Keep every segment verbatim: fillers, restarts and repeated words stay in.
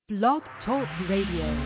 Blog Talk Radio.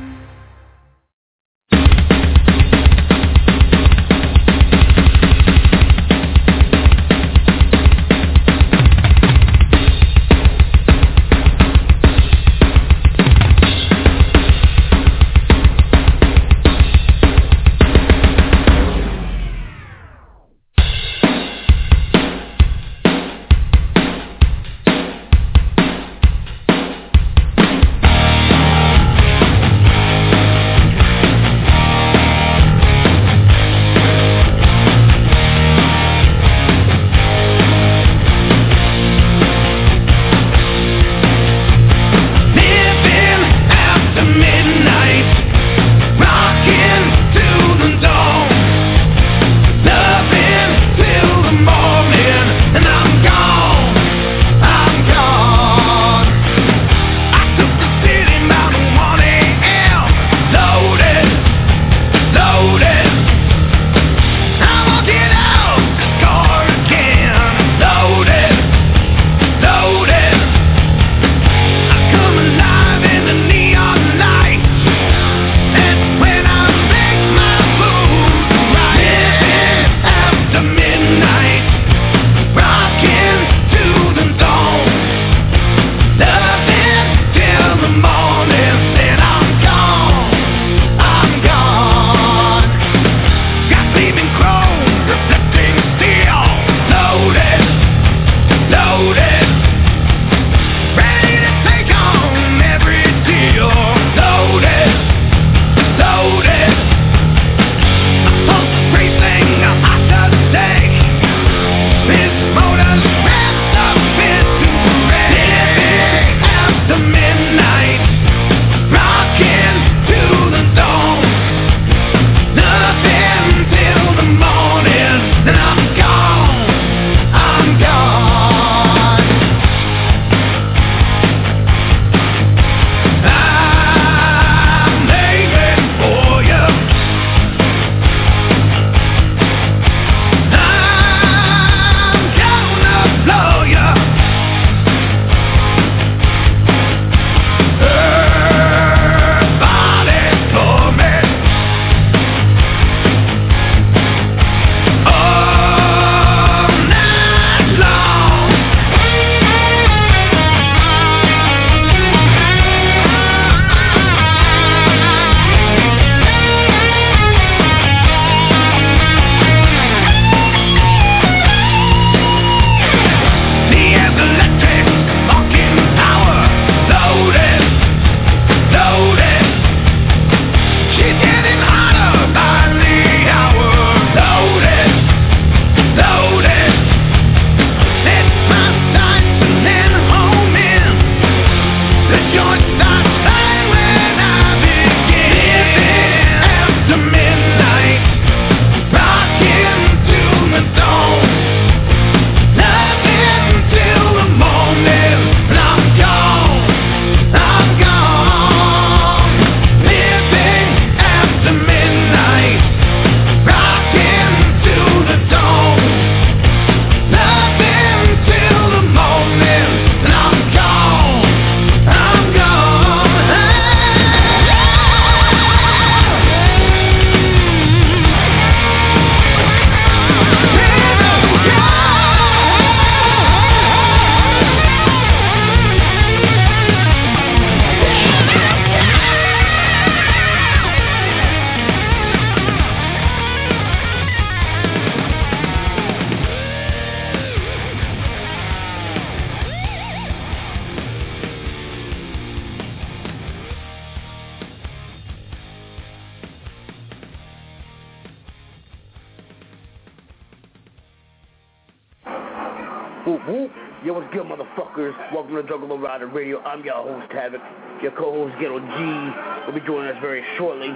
Radio. I'm your host, Havoc. Your co-host, Ghetto G, will be joining us very shortly.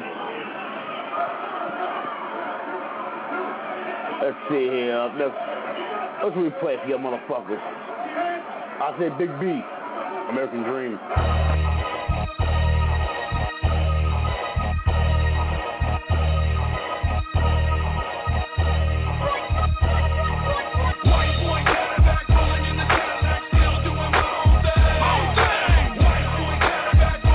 Let's see here. Up next, let's replay for you motherfuckers. I say Big B, American Dream. White boy Cadillac, pulling in the Cadillac, still doing my own thing. White boy Cadillac.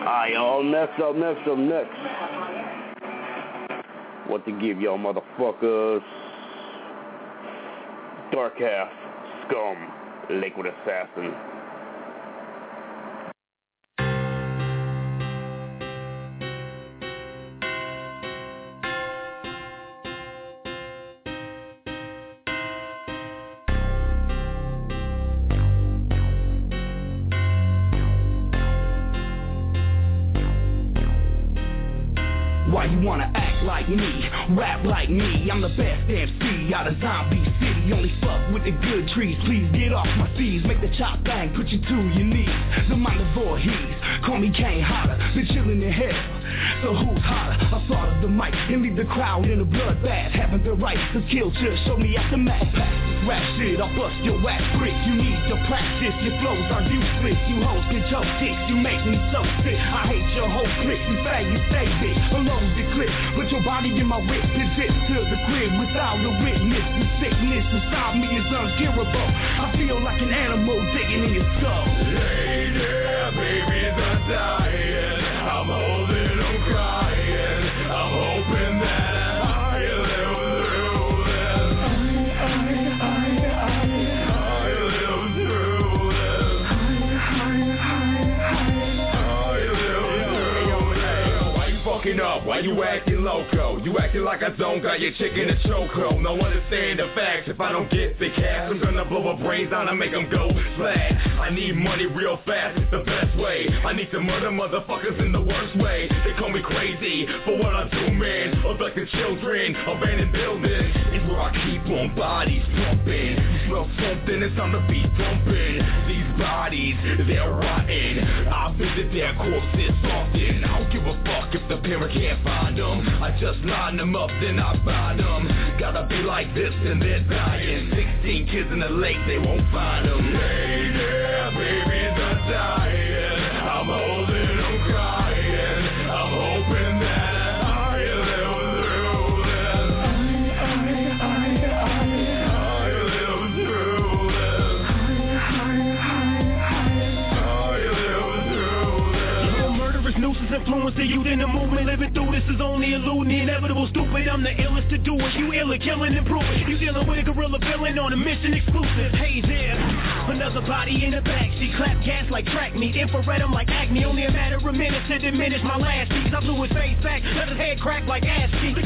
Alright, y'all, next up, next up, next. What to give y'all motherfuckers? Dark Half, Scum, Lakewood Assassin. Why you wanna act like me, rap like me? I'm the best M C out of Zombie City. Only fuck with the good trees. Please get off my C's. Make the chop bang, put you to your knees. The mind of Voorhees, call me Kane Hodder. Been chillin' in hell, so who's hotter? I thought of the mic and leave the crowd in a bloodbath. Having the right to kill, just show me at the map. Pass this rap shit, I'll bust your ass brick. You need to practice, your flows are useless. You hoes get your ticks, you make me so sick. I hate your whole clique, you say you stay big. Alone the clip, put your body in my whip and zip to the crib without a witness. The sickness inside me is uncurable. I feel like an animal digging in your skull. Hey there, babies are dying. I'm holding, I'm crying. I'm hoping that I live through this. I, I, I, I, I live through this. I, I, I, I live through this. Why you fucking up? Why you acting loco? You acting like I don't got your chick in a chokehold. No understand the facts. If I don't get the cash, I'm gonna blow her brains out and make them go flat. I need money real fast, it's the best way. I need to murder motherfuckers in the worst way. They call me crazy for what I do, man. Abducted children, abandoned buildings. It's where I keep on bodies pumping. You smell something, it's time to be thumping. These bodies, they're rotten. I visit their corpses often. I don't give a fuck if the parent can't find them. I just line them up, then I buy them. Gotta be like this and they're dying. Sixteen kids in the lake, they won't find them. Hey there, babies are dying. I'm holding, I'm crying. I'm hoping that I live through this. I, I, I, I, I live through this. I, I, I, I live through this. Your murderous nooses influencing youth in the movement. Living through this is only eluding the inevitable stupid. I'm the illest to do it. You ill at killing and proving. You dealing with a gorilla villain on a mission exclusive. Hey there, another body in the back. She clap gas like track meet. Infrared, I'm like acne. Only a matter of minutes to diminish my last piece. I blew his face back, let his head crack like ass cheeks.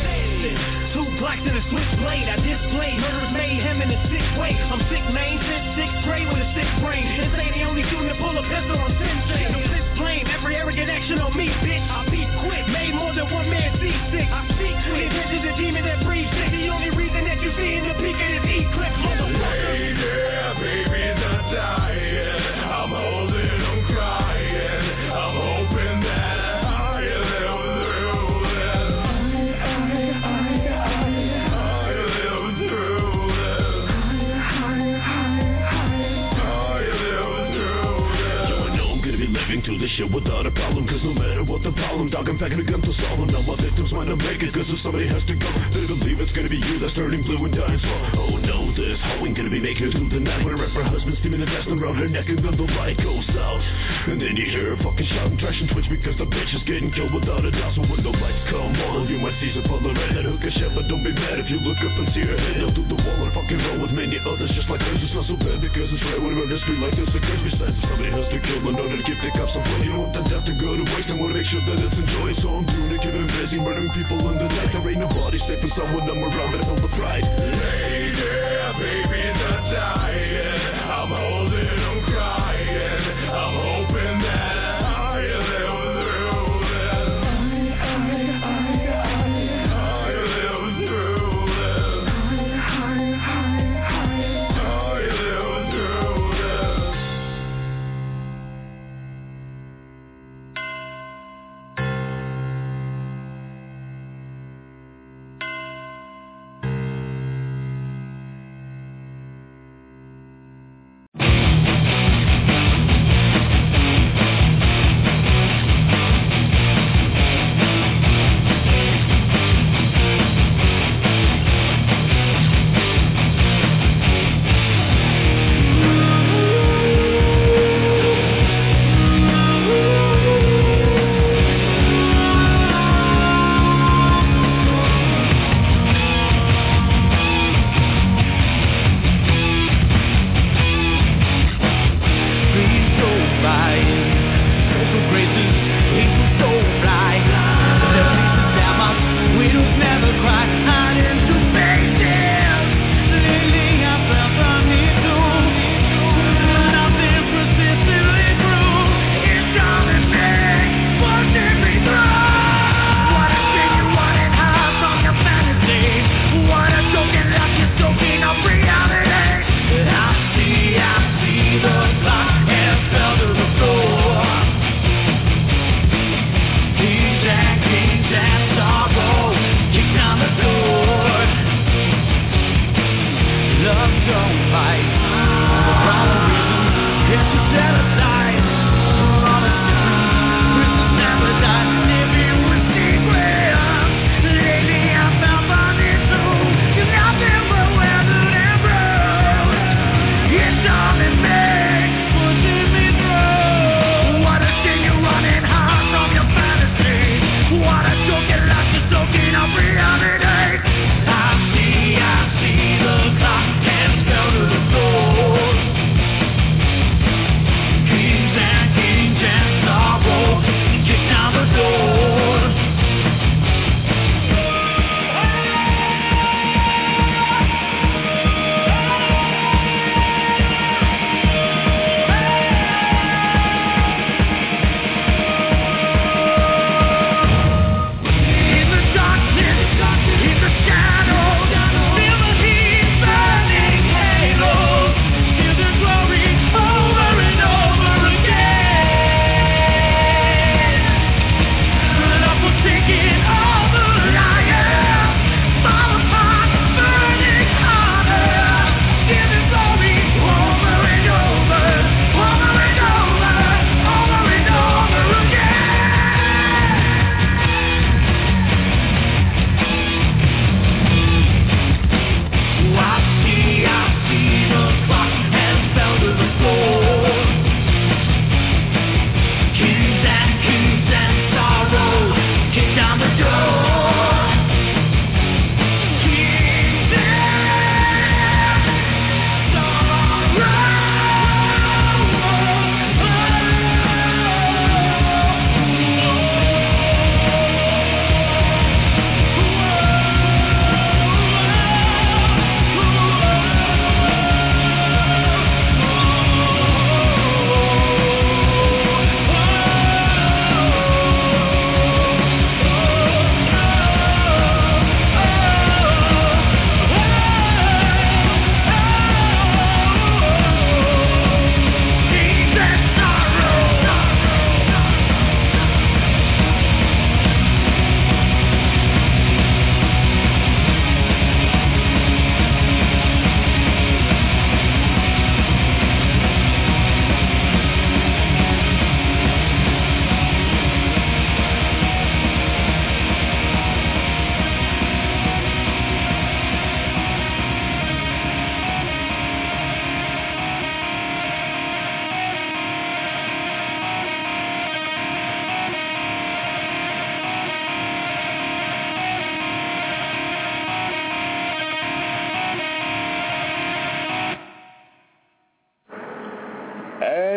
Two blocks and a switchblade. I displayed murderous mayhem in a sick way. I'm sick, man, since sixth grade with a sick brain. And say the only student to pull a pistol on Sensei. No fifth blame, every arrogant action on me, bitch. I beat quick, made more than one man seasick. I speak quick, this is a demon that breathes sick. The only reason that you see in the peak of this eclipse, motherfucker. Hey there, babies are dying. I'm holding, I'm crying. I'm hoping that I live through this. I, I, I, I, I live through this. I, I, I, I live through this. Yo, I know I'm gonna be living through this shit without a problem. Cause no matter what the problem, dog, I'm packing a gun to solve them. Now my victims might not make it, cause if somebody has to go, they believe it's gonna be you that's turning blue and dying slow. Oh no, this hoe ain't gonna be making it through the night. When I rep her husband steaming the dust around her neck, and then the light goes out. And then you hear her fucking shouting, trash and twitch, because the bitch is getting killed without a doubt. So when the lights come on, you might see some color red. That hook a shit, but don't be mad if you look up and see her head down through the wall and fucking roll with many others just like hers. It's not so bad because it's right when a murder street like this occurs. Besides, if somebody has to kill in order to give the cops some play, you don't want that death to go to waste. I wanna make sure that it's enjoyed, so I'm doing it, giving busy, murdering people in the night. There ain't nobody safe and someone I'm around that I feel the pride. Hey there, babies are dying. I'm holding, I'm crying. I'm hoping that I live through this. I, I, I, I, I live through this. I, I, I, I, I live through this.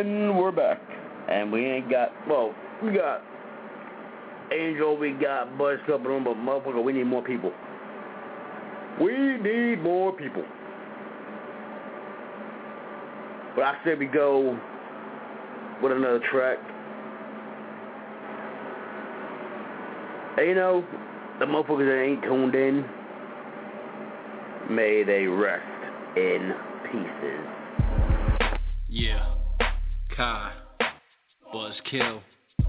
And we're back. And we ain't got, well, we got Angel, we got Buzz Club Room, but motherfucker, we need more people. We need more people. But I said we go with another track. And you know, the motherfuckers that ain't tuned in, may they rest in pieces. Yeah, Kai, Buzzkill.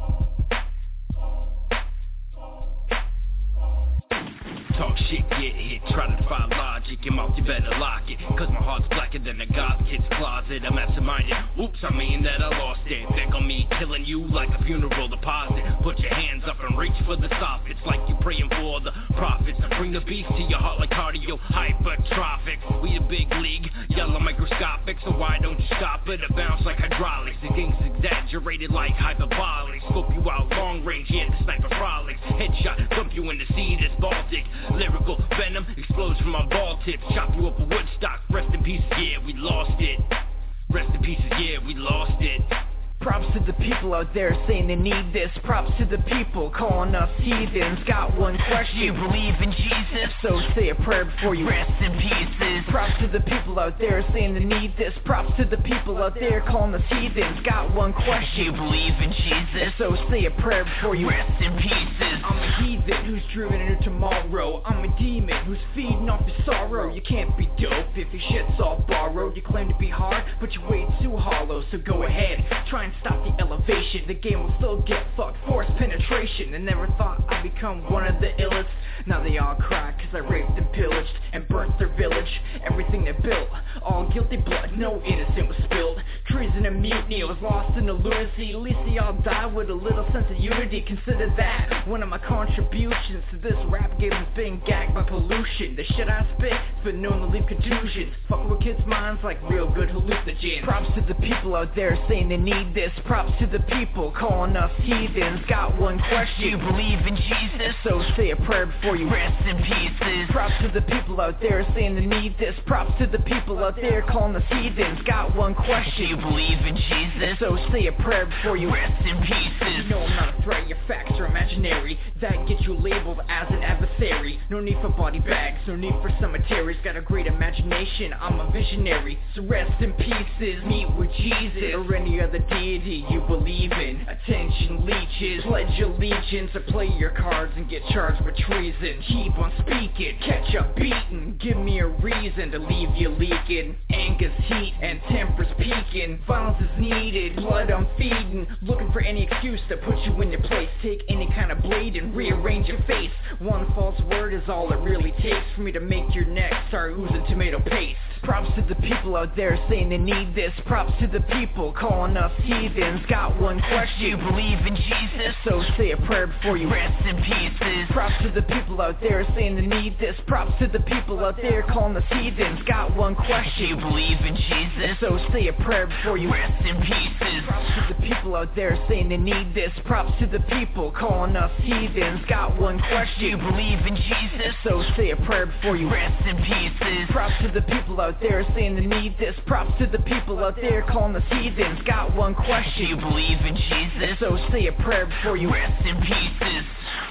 Talk shit, get hit, try to find logic. Your mouth, you better lock it. Cause my heart's blacker than a goth kid's closet. I'm absent-minded, oops, I mean that I lost it. Think on me, killing you like a funeral deposit. Put your hands up and reach for the soffits. Like you praying for the prophets. Bring the beast to your heart like cardio, hypertrophic. We the big league, yellow microscopic. So why don't you stop it? It bounce like hydraulics. These things exaggerated like hyperbolic. Scope you out long range, yeah, the sniper frolics. Headshot, dump you in the sea, this Baltic. Lyrical venom explodes from my ball tips. Chop you up a Woodstock. Rest in pieces, yeah, we lost it. Rest in pieces, yeah, we lost it. Props to the people out there saying they need this. Props to the people calling us heathens. Got one question, you believe in Jesus? So say a prayer before you rest in pieces. Props to the people out there saying they need this. Props to the people out there calling us heathens. Got one question, you believe in Jesus? So say a prayer before you rest in pieces. I'm a heathen who's driven into tomorrow. I'm a demon who's feeding off your sorrow. You can't be dope if your shit's all borrowed. You claim to be hard, but your way too hollow. So go ahead, try and stop the elevation. The game will still get fucked. Force penetration. I never thought I'd become one of the illest. Now they all cry cause I raped and pillaged and burnt their village. Everything they built, all guilty blood, no innocent was spilled. Treason and mutiny, I was lost in the lunacy. At least they all died with a little sense of unity. Consider that one of my contributions to this rap game has been gagged by pollution. The shit I spit has been known to leave contusions. Fuck with kids' minds like real good hallucinogens. Props to the people out there saying they need this. Props to the people calling us heathens. Got one question, you believe in Jesus? So say a prayer before you rest in pieces. Props to the people out there saying they need this. Props to the people out there calling us heathens. Got one question, you believe in Jesus? So say a prayer before you rest in pieces. No, I'm not a threat, your facts are imaginary. That gets you labeled as an adversary. No need for body bags, no need for cemeteries. Got a great imagination, I'm a visionary. So rest in pieces, meet with Jesus or any other deity you believe in. Attention leeches, pledge allegiance or play your cards and get charged with treason. Keep on speaking, catch up beating. Give me a reason to leave you leaking. Anger's heat and temper's peaking. Violence is needed, blood I'm feeding. Looking for any excuse to put you in your place. Take any kind of blade and rearrange your face. One false word is all it really takes for me to make your neck start oozing tomato paste. Props to the people out there saying they need this. Props to the people calling us heathens. Got one question, you believe in Jesus? So say a prayer before you rest in pieces. Props to the people out there saying they need this. Props to the people out there calling us heathens. Got one question, you believe in Jesus? So say a prayer before you rest in pieces. Props to the people out there saying they need this. Props to the people calling us heathens. Got one question, you believe in Jesus? So say a prayer before you rest in pieces. Props to the people out there saying they need this. Props to the people out there calling us heathens. Got one question, you believe in Jesus? So say a prayer before you rest in pieces.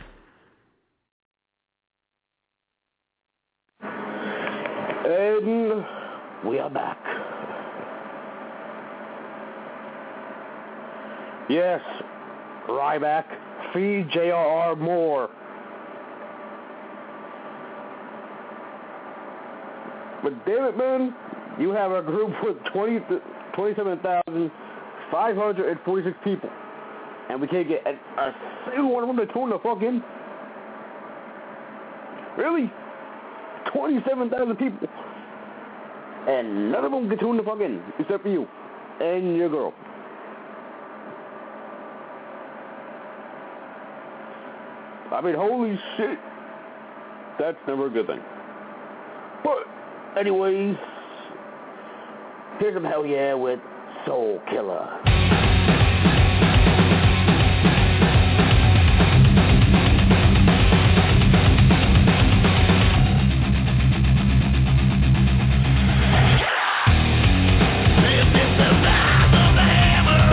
And we are back. Yes, Ryback, feed J R R more. But damn it, man, you have a group with twenty, twenty-seven thousand five hundred forty-six people, and we can't get a, a single one of them to tune the fuck in. Really? twenty-seven thousand people, and none of them can tune the fuck in, except for you and your girl. I mean, holy shit. That's never a good thing. But, anyways, here's some Hell Yeah with Soul Killer. This is the rise of the hammer.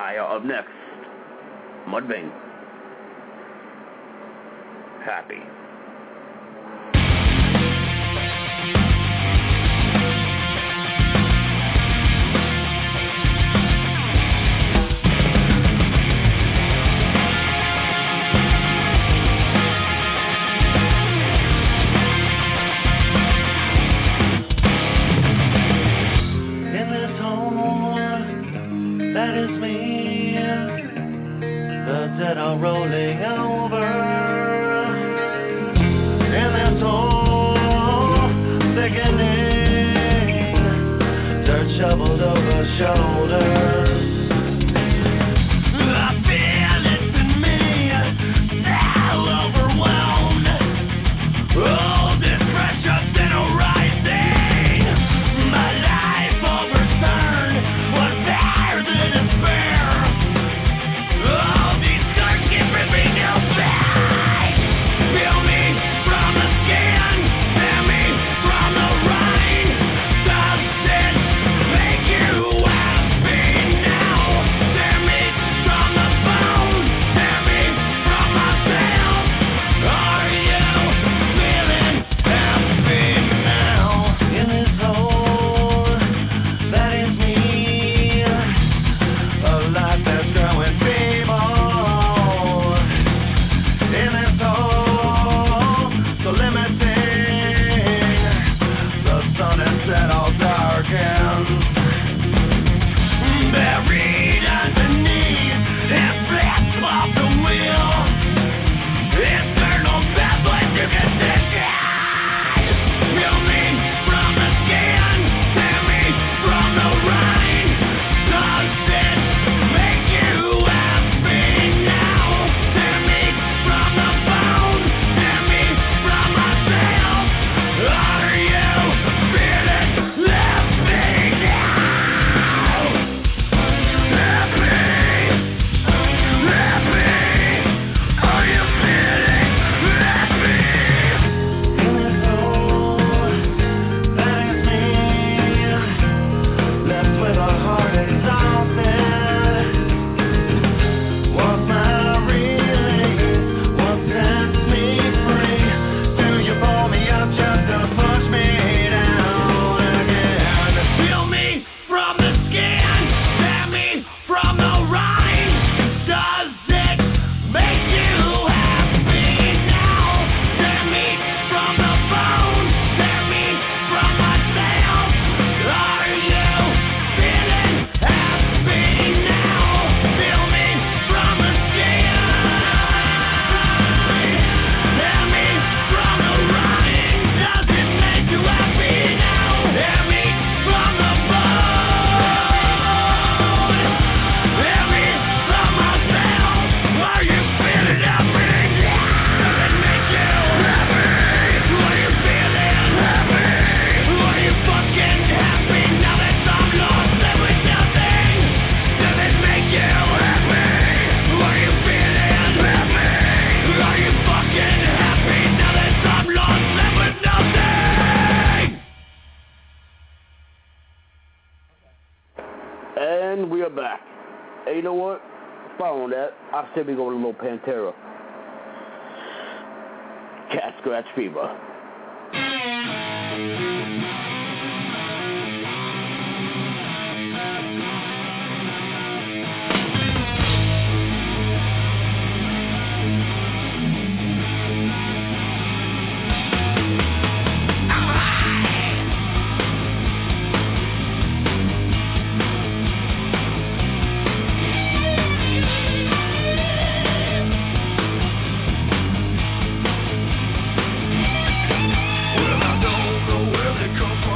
Messiah. Up next, Mudvayne. Happy. That are rolling over, and that's all thickening, dirt shoveled over shoulders. I feel it in me, all overwhelmed. All this pressure then arising, my life overturned, was there the despair. All these scars keep ripping out back. Feel me from the skin, tear me from the rind. Does it make you happy now? Tear me from the bone, tear me from myself. Are you feeling happy now? In this hole that is me, a life that's growing feeble. In this hole so limiting, the sun has set all darkened. Buried underneath, and flips off the wheel. Infernal pathways you can take it. Feel me from the skin, tear me from the rind. Does it make you happy now? Tear me from the bone, tear me from myself. Are you feeling happy now? Happy, happy. Are you feeling happy? In this hole that is me, left with a heart exhausted. What's my release? What sets me free? Do you pull me up just to push me down again? Feel me from the skin, tear me from the rind. Does it make you happy now? Tear me from the bone, tear me from myself. Are you feeling happy now? Feel me from the skin, tear me from the rind. Does it make you happy now? Tear me from the bone, tear me from myself. Are you feeling happy now? Does it make you happy? Are you feeling happy? Are you fucking happy now that I'm lost and with nothing? Does it make you happy? Are you feeling happy? Are you fucking happy now that I'm lost and with nothing? And we are back. Hey, you know what? Following that, I said we go to a little Pantera. Cat Scratch Fever. Well, I don't know where they come from.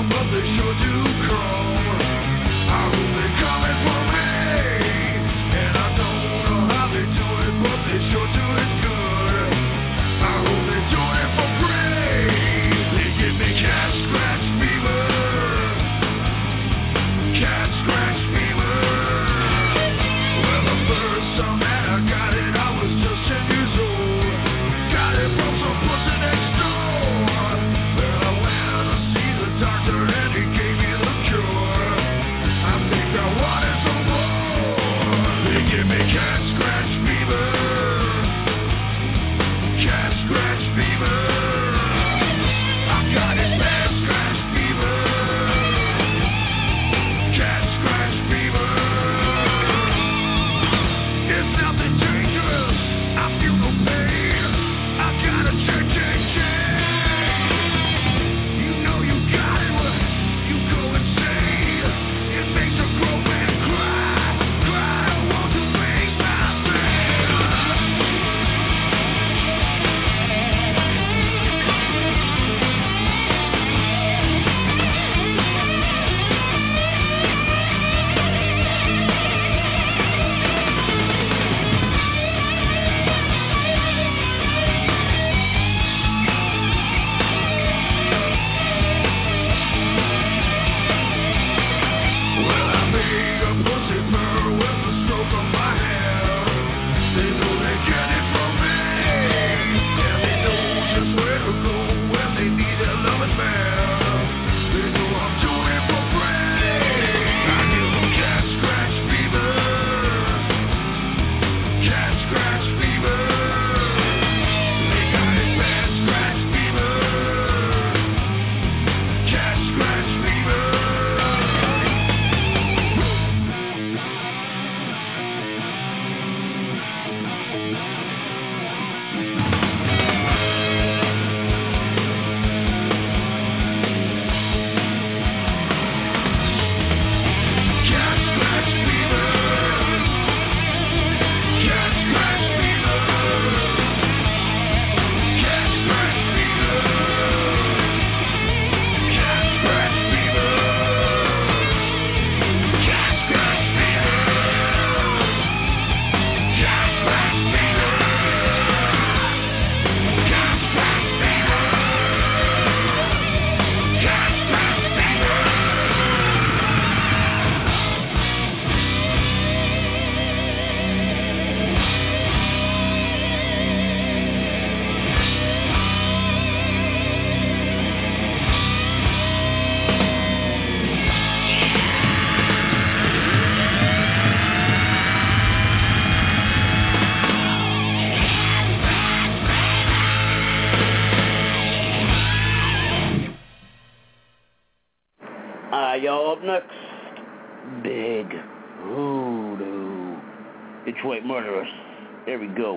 Alright, y'all, up next, Big Hoodoo, Detroit Murderers. There we go.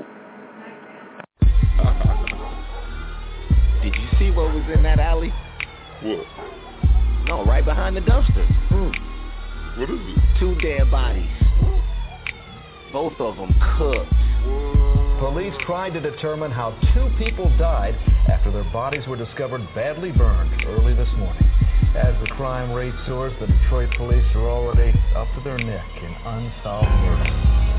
Did you see what was in that alley? What? No, right behind the dumpster. Hmm. What is it? Two dead bodies. Both of them cooked. Police tried to determine how two people died after their bodies were discovered badly burned early this morning. As the crime rate soars, the Detroit police are already up to their neck in unsolved murders.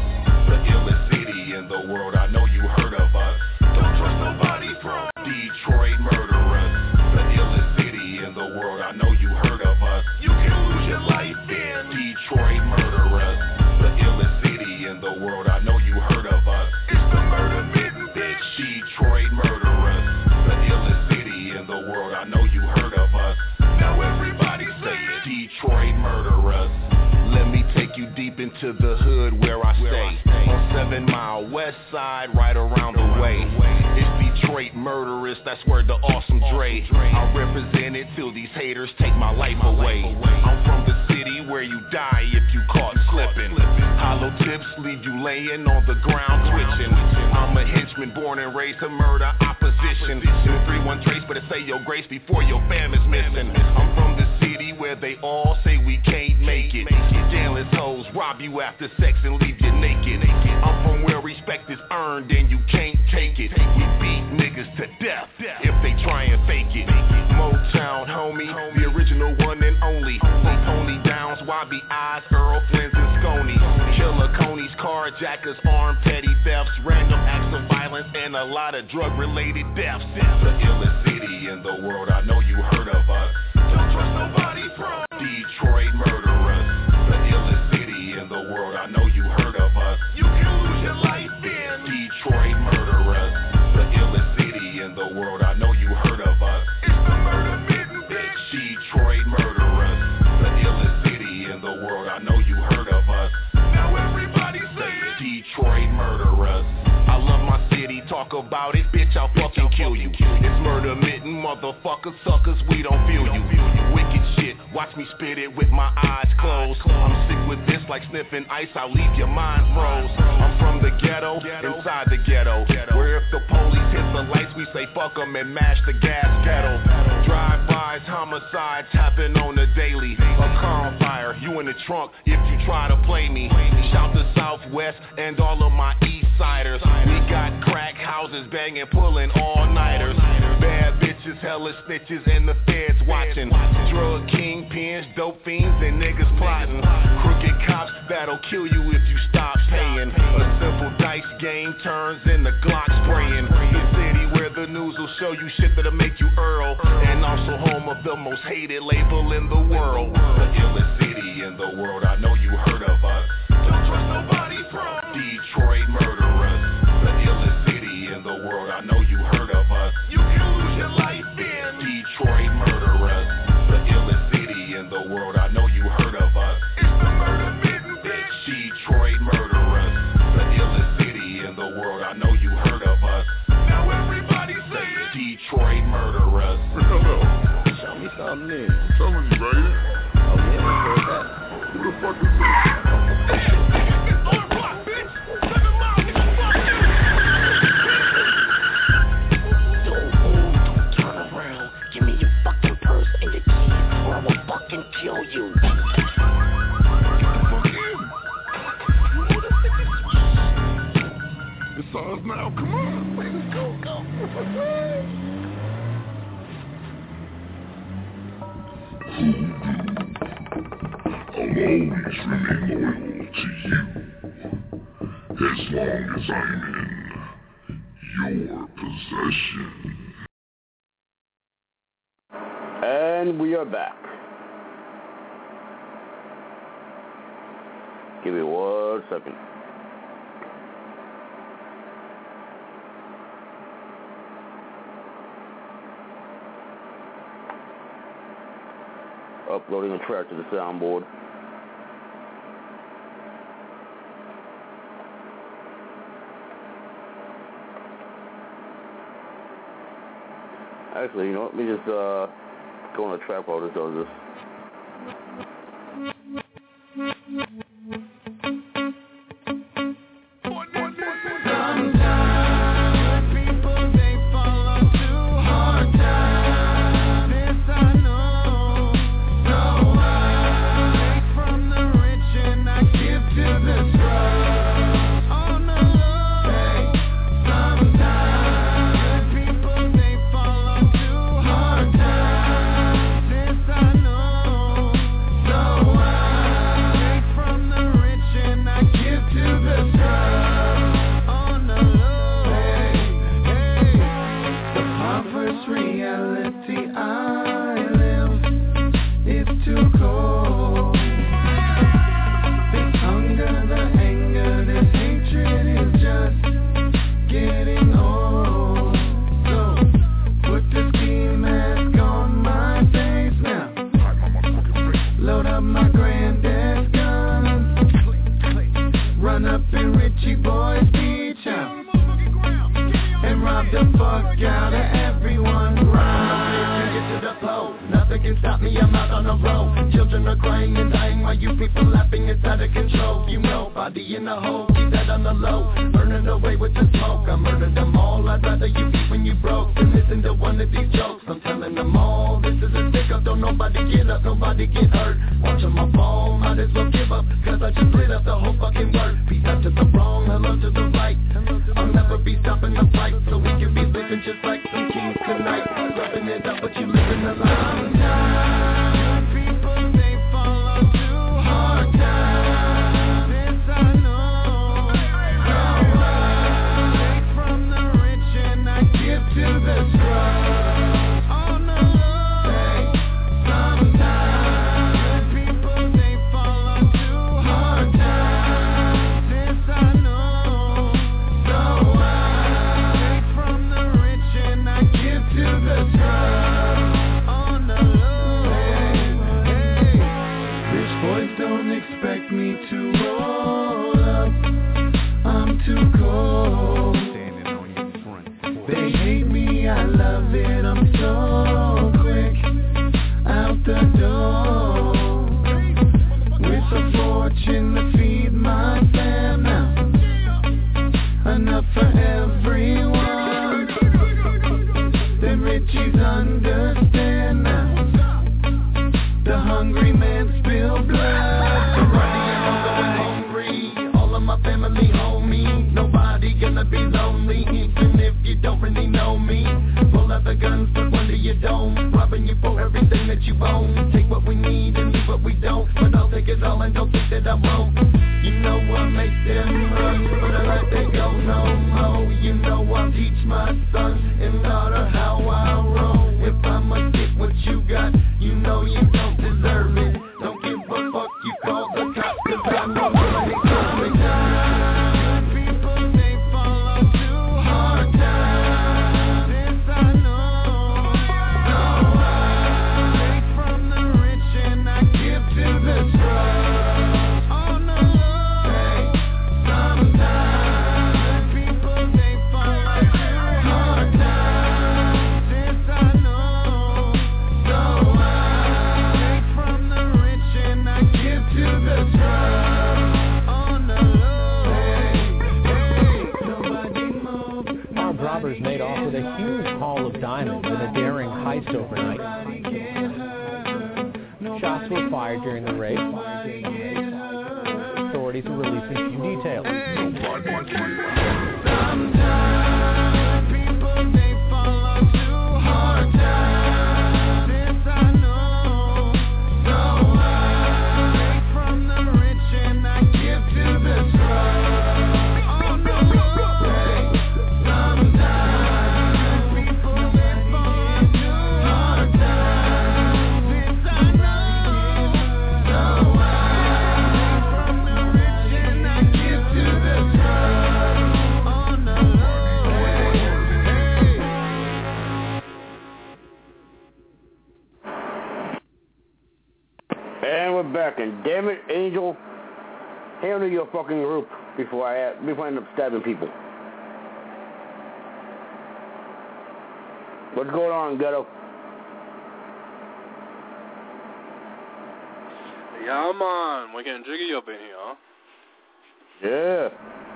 The illest city in the world, I know you heard of us. Don't trust nobody from Detroit Murderers. The illest city in the world, I know you heard of us. You can lose your life in Detroit Murderers. The illest city in the world, I know you heard of us. It's the murder mitten bitch, Detroit Murderers. The illest city in the world, I know you heard of us. Now everybody say it, Detroit Murderers. Let me take you deep into the hood where I stay. On Seven Mile West Side, right around the way. It's Detroit Murderers, that's where the awesome Dre. I'll represent it till these haters take my life away. I'm from the city where you die if you caught slipping. Hollow tips leave you laying on the ground twitching. I'm a henchman born and raised to murder opposition. In the three one trace, better say your grace before your fam is missing. I'm from the city where they all say we can't make it. Jailers hoes rob you after sex and leave you naked. I'm from where respect is earned and you can't take it. We beat niggas to death if they try and fake it. Motown, homie, the original one and only. Pony Downs, Y B Is, Earl Flynn's and Sconey. Killer Conies, carjackers, armed petty thefts, random acts of violence, and a lot of drug-related deaths. The illest city in the world, I know you heard of us. Don't trust nobody from Detroit Murderers. The illest city in the world, I know you heard of us. You can lose your life in Detroit Murderers. The illest city in the world, I know you heard of us. It's the murder mitten bitch, Detroit Murderers. The illest city in the world, I know you heard of us. Now everybody say it, Detroit Murderers. I love my city, talk about it, bitch, I'll fucking kill you. It's murder mitten, motherfuckers, suckers, we don't feel you. Wicked shit, watch me spit it with my eyes closed. I'm sick with this like sniffing ice, I'll leave your mind froze. I'm from the ghetto, inside the ghetto, where if the police hit the lights, we say fuck them and mash the gas kettle. Drive-bys, homicides happen on the daily. A car on fire, you in the trunk if you try to play me. Shout to Southwest and all of my East Siders. We got crack houses banging, pulling all-nighters. Bad bitches, hella snitches, and the feds watching. Drug kingpins, dope fiends, and niggas plotting. Crooked cops that'll kill you if you stop paying. A simple dice game turns into Glock spraying. The city where the news will show you shit that'll make you Earl. And also home of the most hated label in the world. The illest city in the world, I know you heard of us. Don't trust nobody from Detroit Murderers. The illest city in the world, I know you heard of us. You can lose your life in Detroit Murderers. The illest city in the world, I know you heard of us. It's the murder mitten bitch, Detroit Murderers. The illest city in the world, I know you heard of us. Now everybody say it, Detroit Murderers. Show me something new. I'm telling you, right? Oh yeah, let's hear that. Who the fuck is this? Kill you. It's ours now, come on. Let's go, go. I'll always remain loyal to you, as long as I'm in your possession. And we are back. Give me one second. Uploading a track to the soundboard. Actually, you know, let me just uh, go on the track while this does this. Handle your fucking group before I before I end up stabbing people. What's going on, ghetto? Yeah, man. We're getting jiggy up in here, huh? Yeah.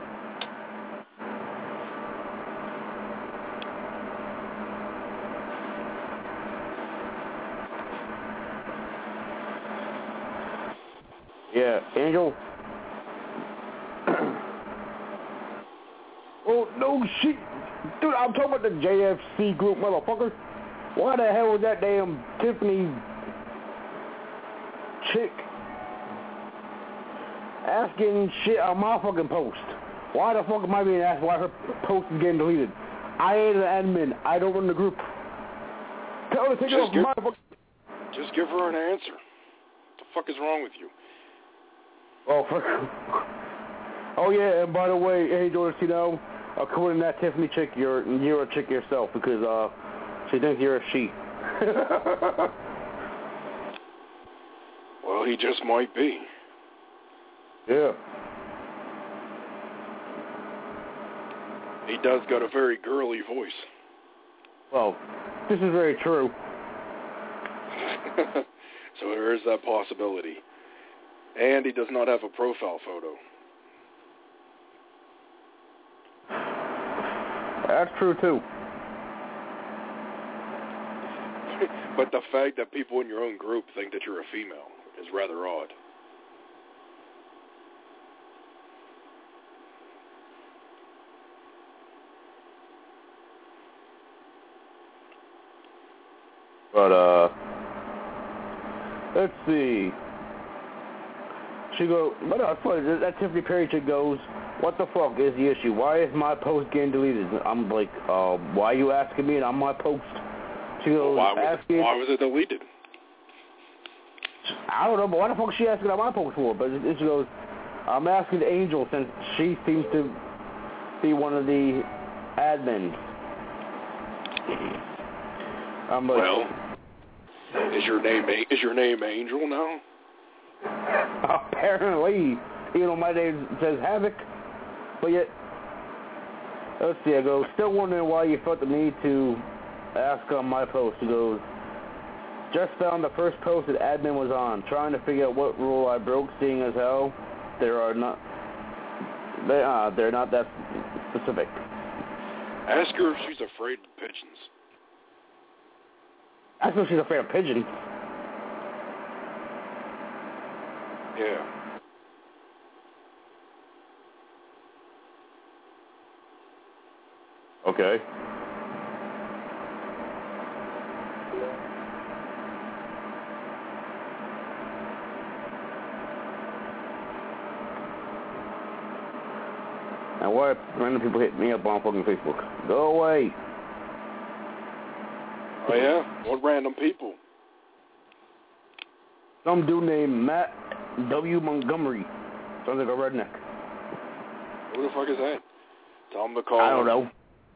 Yeah, Angel. Oh, no shit. Dude, I'm talking about the J F C group, motherfucker. Why the hell was that damn Tiffany chick asking shit on my fucking post? Why the fuck am I being asked why her post is getting deleted? I ain't an admin. I don't run the group. Tell her to take it off my fucking... Just give her an answer. What the fuck is wrong with you? Oh, for... oh yeah, and by the way, hey, Jonas, you know, according to that Tiffany chick, you're, you're a chick yourself because uh, she thinks you're a she. Well, he just might be. Yeah. He does got a very girly voice. Well, this is very true. So there is that possibility. And he does not have a profile photo. That's true, too. But the fact that people in your own group think that you're a female is rather odd. But, uh, let's see. She goes, but no, it's funny, that Tiffany Perry chick goes, what the fuck is the issue? Why is my post getting deleted? I'm like, uh, why are you asking me on my post? She goes, well, why, was asking, it, why was it deleted? I don't know, but why the fuck is she asking on my post for? But she goes, I'm asking Angel since she seems to be one of the admins. I'm like, well, is your name is your name Angel now? Apparently, even though my name says Havoc, but yet, let's see, I go, still wondering why you felt the need to ask on my post. He goes, just found the first post that admin was on, trying to figure out what rule I broke, seeing as how there are not, they, uh, they're not that specific. Ask her if she's afraid of pigeons. Ask her if she's afraid of pigeons. Yeah. Okay. And why random people hit me up on fucking Facebook? Go away. Oh yeah? What random people? Some dude named Matt W. Montgomery. Sounds like a redneck. Who the fuck is that? Tell him to call. I don't know.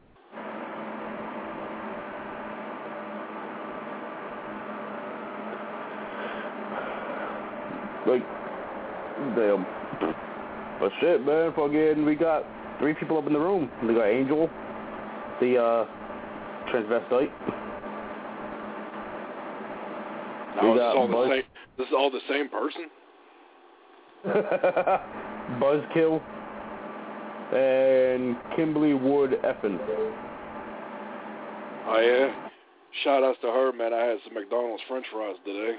Like, damn. But shit, man, fucking, we got three people up in the room. We got Angel, the, uh, transvestite. No, we this, is all Buzz- the same, this is all the same person? Buzzkill and Kimberly Wood Effin. Oh, yeah? Shout outs to her, man. I had some McDonald's french fries today.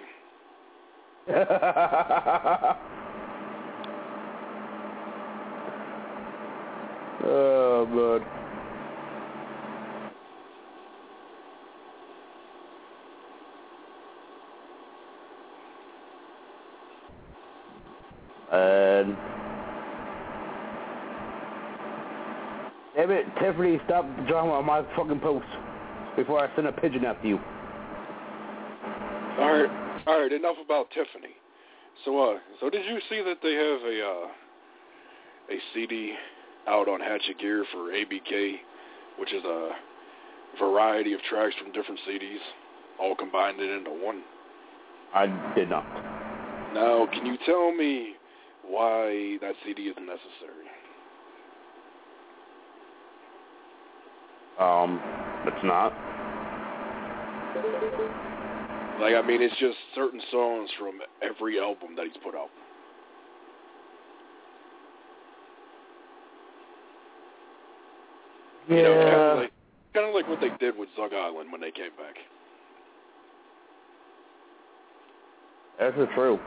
Oh, man. And damn it, Tiffany, stop the drama on my fucking post before I send a pigeon after you. All right, all right. Enough about Tiffany. So, uh, so did you see that they have a uh, a C D out on Hatchet Gear for A B K, which is a variety of tracks from different C Ds, all combined into one? I did not. Now, can you tell me why that C D is necessary? Um, it's not. Like, I mean, it's just certain songs from every album that he's put out. Yeah. You know, kind of like, kind of like what they did with Zug Island when they came back. That's true.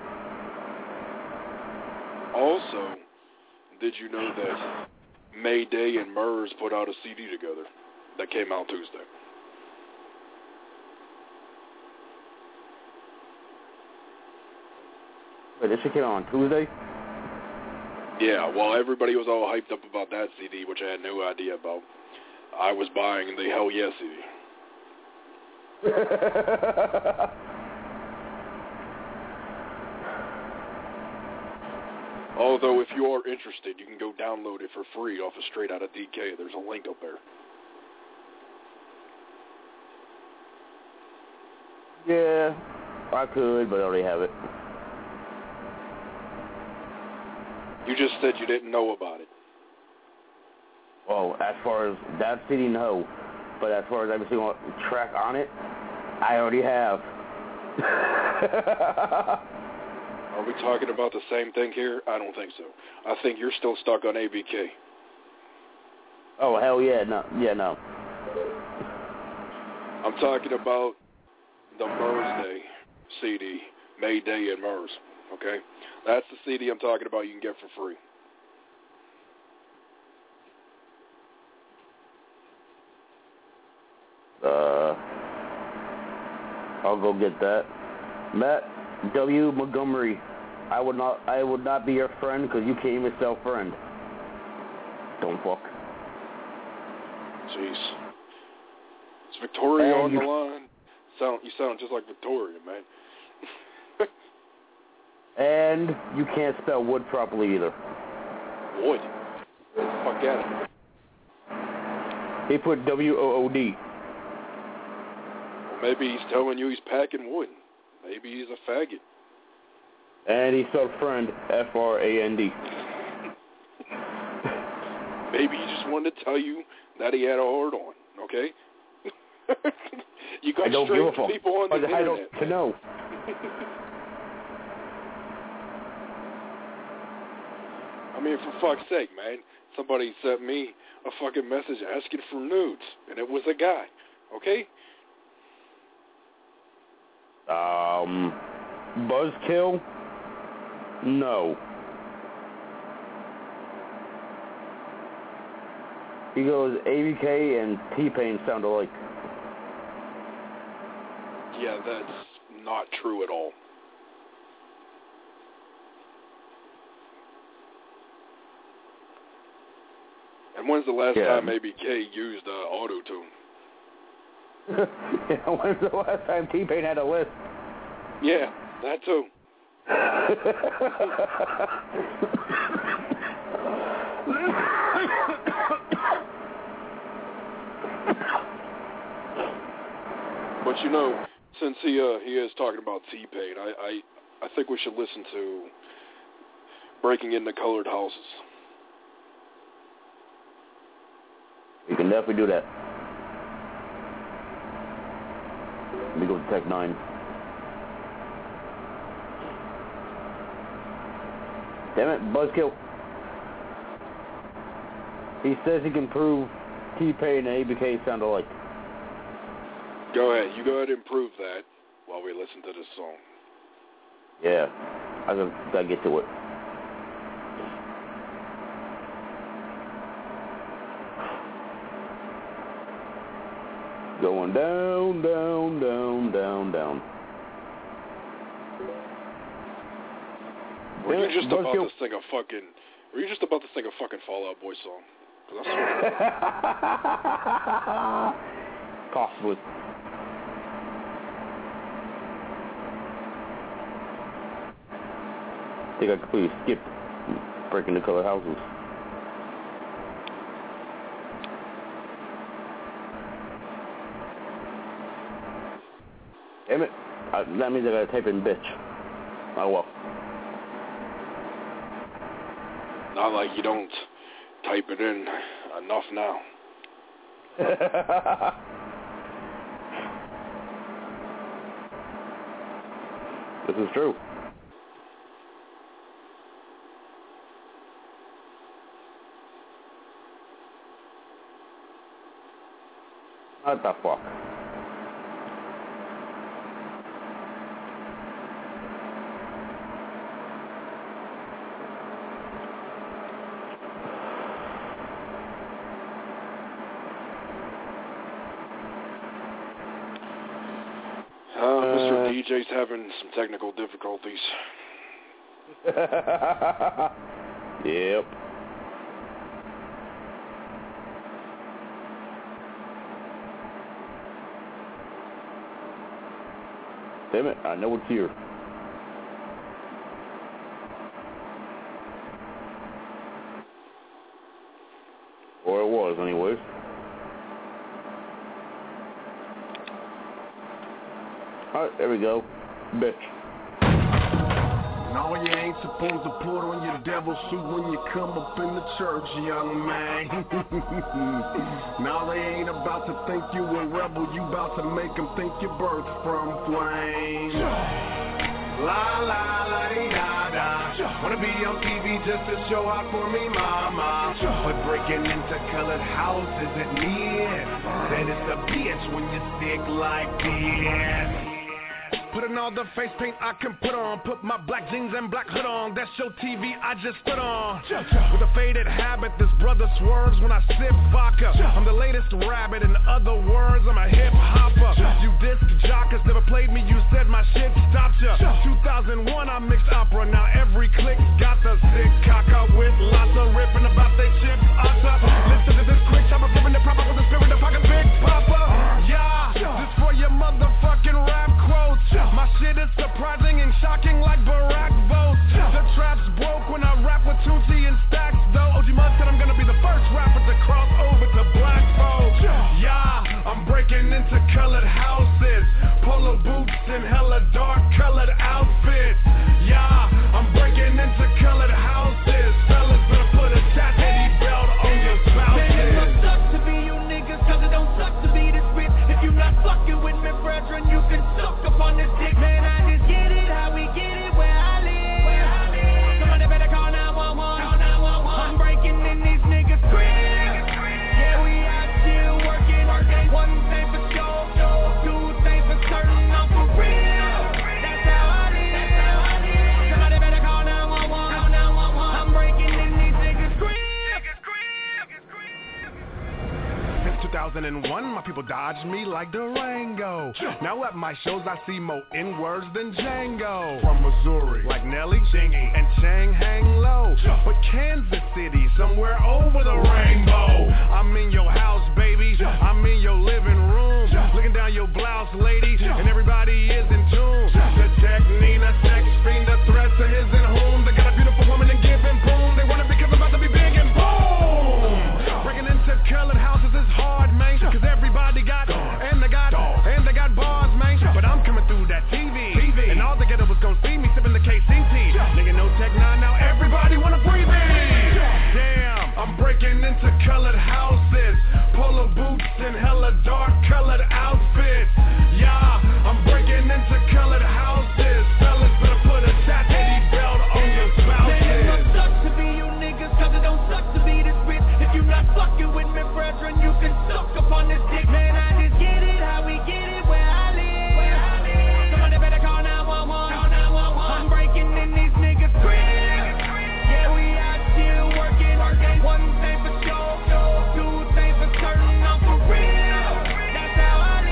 Also, did you know that Mayday and Murs put out a C D together that came out Tuesday? Wait, this shit came out on Tuesday? Yeah, well, everybody was all hyped up about that C D, which I had no idea about. I was buying the Hell Yeah C D. Although, if you are interested, you can go download it for free off of Straight Outta D K. There's a link up there. Yeah, I could, but I already have it. You just said you didn't know about it. Well, as far as that C D, no. But as far as every single track on it, I already have. Are we talking about the same thing here? I don't think so. I think you're still stuck on A B K. Oh, hell yeah, no. Yeah, no. I'm talking about the Murs Day C D, Mayday and Murs, okay? That's the C D I'm talking about you can get for free. Uh, I'll go get that. Matt W. Montgomery, I would not, I would not be your friend because you can't even sell friend. Don't fuck. Jeez. Is Victoria And on you, the line? Sound you sound just like Victoria, man. And you can't spell wood properly either. Wood? Get the fuck out of it. He put W O O D. Well, maybe he's telling you he's packing wood. Maybe he's a faggot. And he spelled friend F R A N D. Maybe he just wanted to tell you that he had a hard on, okay? You got I don't give a fuck. people on the I internet. don't to know. I mean, for fuck's sake, man. Somebody sent me a fucking message asking for nudes, and it was a guy, okay? Um, Buzzkill? No. He goes, A B K and T-Pain sound alike. Yeah, that's not true at all. And when's the last Yeah. time A B K used uh, auto-tune? Yeah, when's the last time T-Pain had a list? Yeah, that too. But you know, since he uh, he is talking about T-Pain, I, I I think we should listen to Breaking Into Colored Houses. You can definitely do that. Let me go to Tech nine. Damn it, Buzzkill. He says he can prove T-Pain and A B K sound alike. Go ahead. You go ahead and prove that while we listen to this song. Yeah, I gotta, gotta get to it. Going down, down, down, down, down. Were you just Buzz about Kill. to sing a fucking? Were you just about to sing a fucking Fall Out Boy song? 'Cause I swear. Possibly. I think I completely skipped Breaking the Colored Houses. Damn it. I, that means I gotta type in bitch. Oh well. Not like you don't type it in enough now. This is true. What the fuck? Uh, Mister D J's having some technical difficulties. Yep. Damn it, I know it's here. Or it was, anyways. Alright, there we go. Bitch. No, you ain't supposed to put on your devil suit when you come up in the church, young man. Now they ain't about to think you a rebel, you about to make them think you're birthed from flame. La la la di da da. Wanna be on T V just to show out for me, mama. But breaking into colored houses at near. Then it's a bitch when you stick like this. Putting all the face paint I can put on. Put my black jeans and black hood on. That's your T V I just stood on. With a faded habit, this brother swerves when I sip vodka. I'm the latest rabbit, in other words, I'm a hip hopper. You disc jockers never played me, you said my shit stopped ya. two thousand one I mixed opera, now every click got the sick cocker with lots of ripping about they chips. Listen to this quick chopper, flipping the proper with the spirit of pocket big papa. Yeah, this for your motherfucking rap quotes. My shit is surprising and shocking like Barack votes. The trap's broke when I rap with Tucci and Stacks though. O G Mud said I'm gonna be the first rapper to cross over to black folks. Yeah, I'm breaking into colored houses, polo boots and hella dark colored outfits. Yeah, I'm breaking into colored houses. Fellas better put a chastity belt on your spouses. Man, it must suck to be you niggas, cause it don't suck to be this bitch. If you not fucking with me, brethren, you can suck upon this dick. Man, I just get it, how we get it, where I live. Where I live. Somebody better call nine one one. Call nine one one. I'm breaking in these niggas' cribs. Yeah, we out here working. One thing for sure, two things for certain, I'm for real. That's how I live. Somebody better call nine one one. Call nine one one. I'm breaking in these niggas' cribs. Since two thousand one, my people dodged me like Durango. Now at my shows, I see more N-words than Django. From Missouri, like Nelly, Chingy, and Chang hang low. But Kansas City, somewhere over the rainbow. I'm in your house, baby. I'm in your living room. Looking down your blouse, lady, and everybody is in tune. The tech Nina, sex fiend, the threats of his and whom. They got a beautiful woman and giving boom. They wanna be because about to be big and boom. Breaking into colored houses is hard, man. Cause everybody got, and they got, and they got bars, man. But I'm coming through that T V, and all they get was gonna see me sipping the K C T. Nigga, no tech nine, now everybody wanna free me. Damn, I'm breaking into colored houses, polo boots and hella dark colored outfits. Yeah, I'm breaking into colored houses. Fellas better put a chastity belt on your spouses. Man, it don't suck to be you niggas, cause it don't suck to be this bitch. If you not fucking with me, brethren, you can suck upon this dick. Man, I just get it, how we get it, where I live. Where I live. Somebody better call nine one one. Call nine one one. I'm breaking in these niggas' cribs. Yeah, we out here working. One thing for sure, two things for certain, I'm for real. That's how I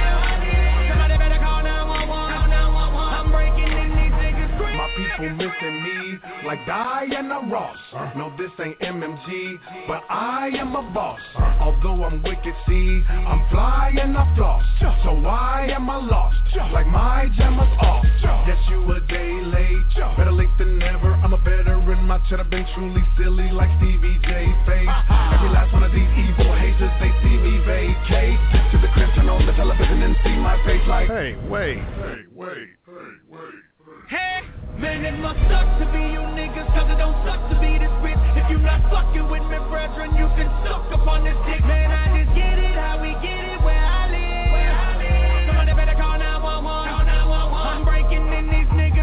live. Somebody better call nine one one. Call nine one one. I'm breaking in these niggas' cribs. My people missing me like Diana Ross. No, this ain't M M G, but I am a boss. Although I'm wicked, see, I'm fly and I floss. So why am I lost? Like my jammer's off. Yes, you a day late. Better late than never. I'm a veteran. My cheddar been truly silly like Stevie J face. Every last one of these evil haters, they see me vacate. Get to the crib, turn on the television and see my face like, hey, wait, hey, wait, hey, wait. Hey, man, it must suck to be you niggas, cause it don't suck to be this bitch. If you not fucking with me, brethren, you can suck upon this dick. Man, I just get it, how we get it, where I live. Where I live. Somebody better call nine one one. Call nine one one. I'm breaking in these niggas'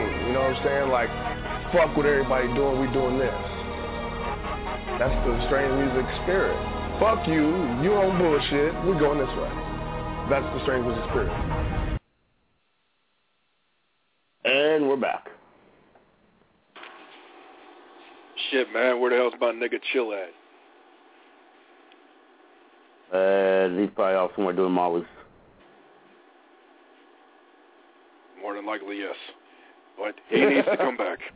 You know what I'm saying? Like, fuck what everybody doing, we doing this. That's the strange music spirit. Fuck you, you on bullshit, we're going this way. That's the strange music spirit. And we're back. Shit, man, where the hell's my nigga Chill at? Uh, he's probably off somewhere doing mollies. More than likely, yes. But he needs to come back.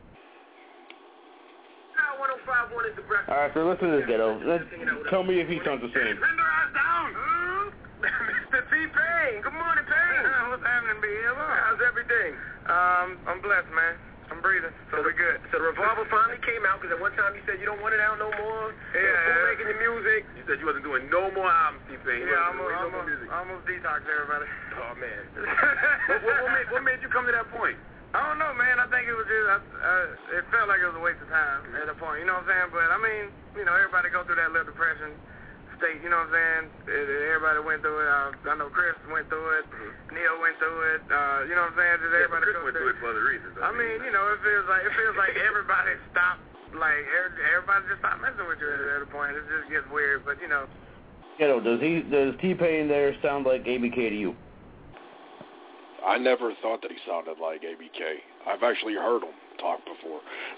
All right, so listen to this ghetto. Let's, tell me if he sounds the same. down. Mister T-Pain. Good morning, Pain. What's happening, B? How's everything? Um, I'm blessed, man. I'm breathing, so we're good. So the Revolver finally came out, because at one time you said you don't want it out no more. Yeah. You're making your music. You said you wasn't doing no more albums, T-Pain. Yeah, I'm almost, almost detox everybody. Oh, man. what, what, what, made, what made you come to that point? I don't know, man. I think it was just, I, uh, it felt like it was a waste of time at that point. You know what I'm saying? But, I mean, you know, everybody go through that little depression state, you know what I'm saying? It, it, everybody went through it. Uh, I know Chris went through it. Mm-hmm. Neil went through it. Uh, you know what I'm saying? Just everybody yeah, Chris went through it for other reasons. I, I mean, mean, you know, it feels like it feels like everybody stopped, like, everybody just stopped messing with you at a point. It just gets weird, but, you know. Ghetto, does he, does T-Pain there sound like A B K to you? I never thought that he sounded like A B K. I've actually heard him talk before.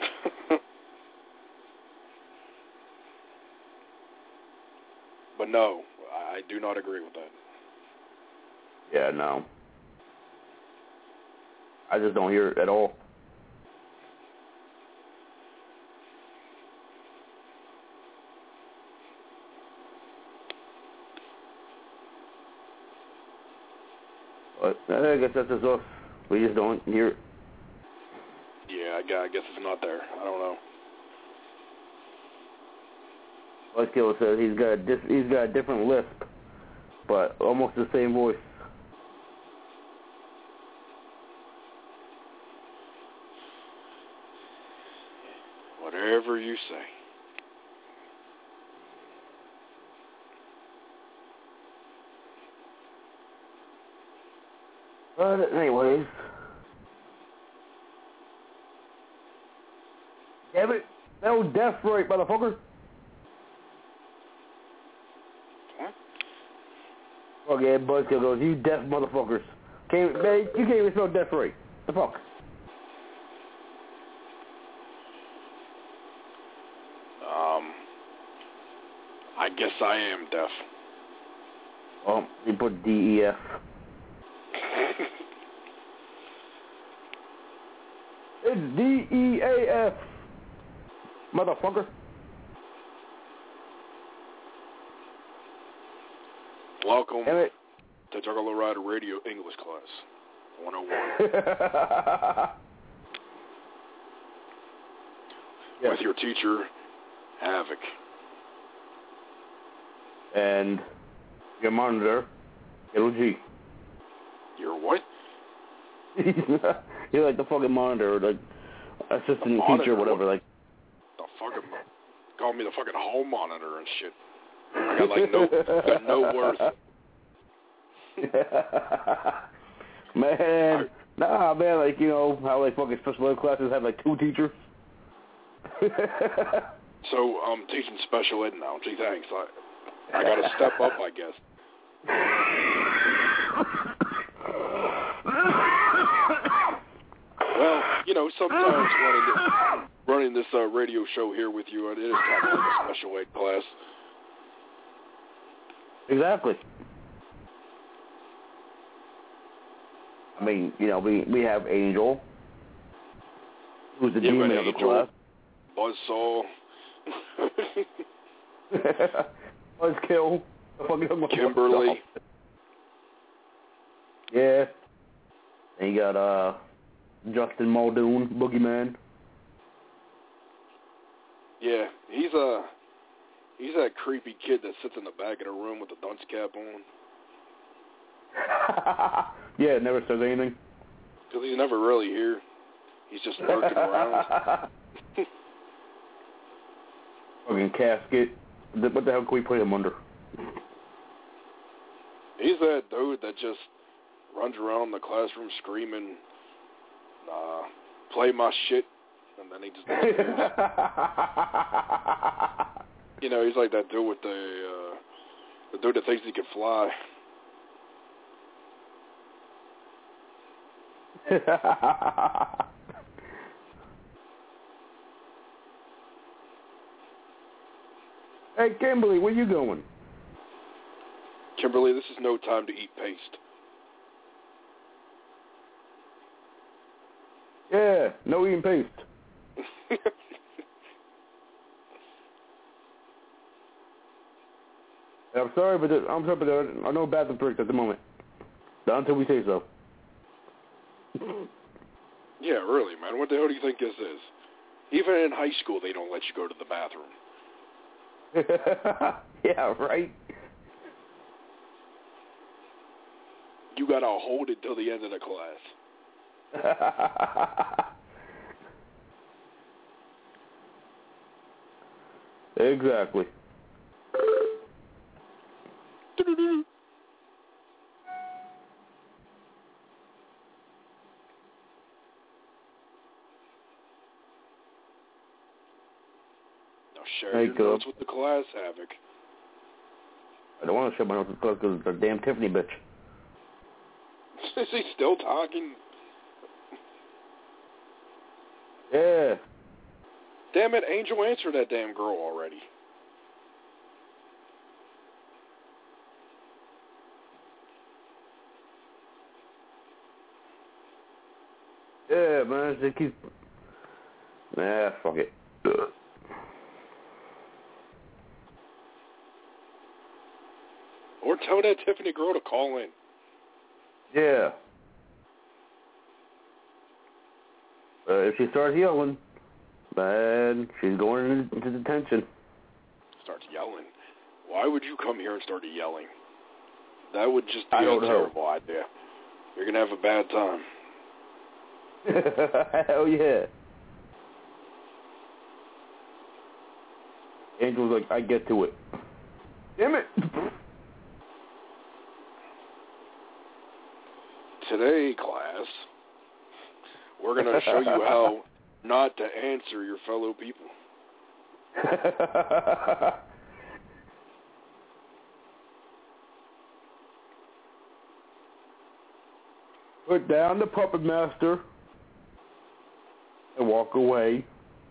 But no, I do not agree with that. Yeah, no. I just don't hear it at all. But I guess that's just us. We just don't hear it. Yeah, I guess it's not there. I don't know. Like Killer says, he's got a dis- he's got a different lisp, but almost the same voice. Whatever you say. But anyways, damn it, that was death right, motherfucker. Okay, Buzzkill goes, you deaf motherfuckers. Can't, man, you can't even spell death right. The fuck? Um, I guess I am deaf. Oh, you put D E F. It's D E A F. Motherfucker. Welcome to Juggalo Rider Radio English Class one oh one. Yes. With your teacher, Havoc. And your monitor, Little G. Your what? You're like the fucking monitor, like assistant monitor, teacher, whatever. Like the fucking call me the fucking home monitor and shit. I got like no, got no worth. Man, nah, man, like, you know, how like fucking special ed classes have like two teachers. So I'm teaching special ed now. Gee, thanks. I, I got to step up, I guess. Well, you know, sometimes running this, running this uh, radio show here with you, it is kind of like a special ed class. Exactly. I mean, you know, we we have Angel, who's the yeah, demon of the Angel, class. Buzzsaw. Buzzkill. The fucking Kimberly. Yeah. And you got uh, Justin Muldoon, Boogeyman. Yeah, he's a he's that creepy kid that sits in the back of the room with the dunce cap on. Yeah, never says anything. Because he's never really here. He's just lurking around. Fucking casket. What the hell can we put him under? He's that dude that just runs around the classroom screaming, uh, play my shit, and then he just disappears. You know, he's like that dude with the, uh, the dude that thinks he can fly. Hey, Kimberly, where you going? Kimberly, this is no time to eat paste. Yeah, no eating paste. I'm sorry, but I'm sorry, but there are no bathroom breaks at the moment. Not until we say so. Yeah, really, man. What the hell do you think this is? Even in high school, they don't let you go to the bathroom. Yeah, right? You gotta hold it till the end of the class. Exactly. Share your notes with the class, Havoc. I don't want to share my notes with the class because it's a damn Tiffany bitch. Is he still talking? Yeah. Damn it, Angel answered that damn girl already. Yeah, man, she keeps... Nah, fuck it. Ugh. Or tell that Tiffany girl to call in. Yeah. Uh, if she starts yelling, man, she's going into detention. Starts yelling. Why would you come here and start yelling? That would just be I a don't know. terrible idea. You're going to have a bad time. Hell yeah. Angel's like, I get to it. Damn it. Today, class, we're going to show you how not to answer your fellow people. Put down the puppet master and walk away.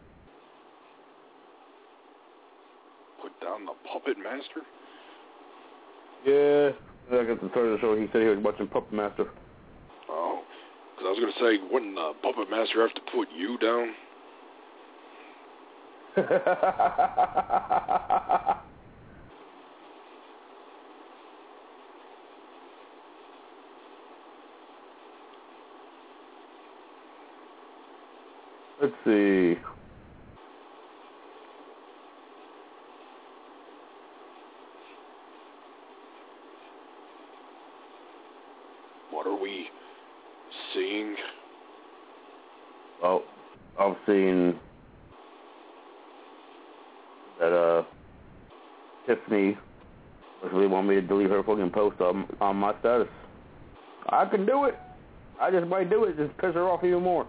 Put down the puppet master? Yeah. I got the start of the show. He said he was watching Puppet Master. Oh, because I was going to say, wouldn't the puppet master have to put you down? Let's see. What are we seeing? Well, I've seen that uh, Tiffany really want me to delete her fucking post on, on my status. I can do it. I just might do it, just piss her off even more.